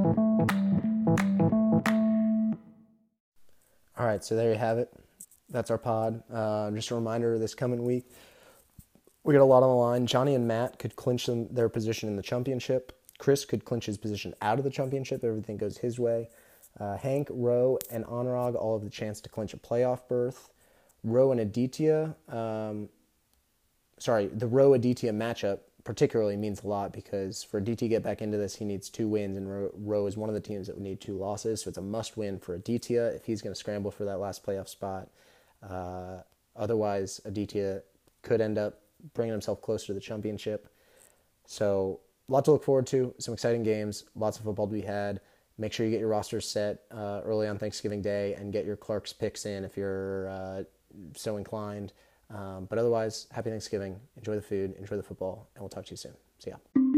All right. So there you have it. That's our pod. Uh, just a reminder, this coming week, we got a lot on the line. Johnny and Matt could clinch them, their position in the championship. Chris could clinch his position out of the championship. Everything goes his way. Uh, Hank, Rowe, and Anurag all have the chance to clinch a playoff berth. Rowe and Aditya, um, sorry, the Rowe Aditya matchup particularly means a lot because for Aditya to get back into this, he needs two wins, and Rowe, Rowe is one of the teams that would need two losses. So it's a must-win for Aditya if he's going to scramble for that last playoff spot. Uh, otherwise, Aditya could end up bringing himself closer to the championship. So a lot to look forward to, some exciting games, lots of football to be had. Make sure you get your rosters set uh, early on Thanksgiving Day and get your Clark's picks in if you're uh, so inclined. Um, but otherwise, happy Thanksgiving. Enjoy the food, enjoy the football, and we'll talk to you soon. See ya.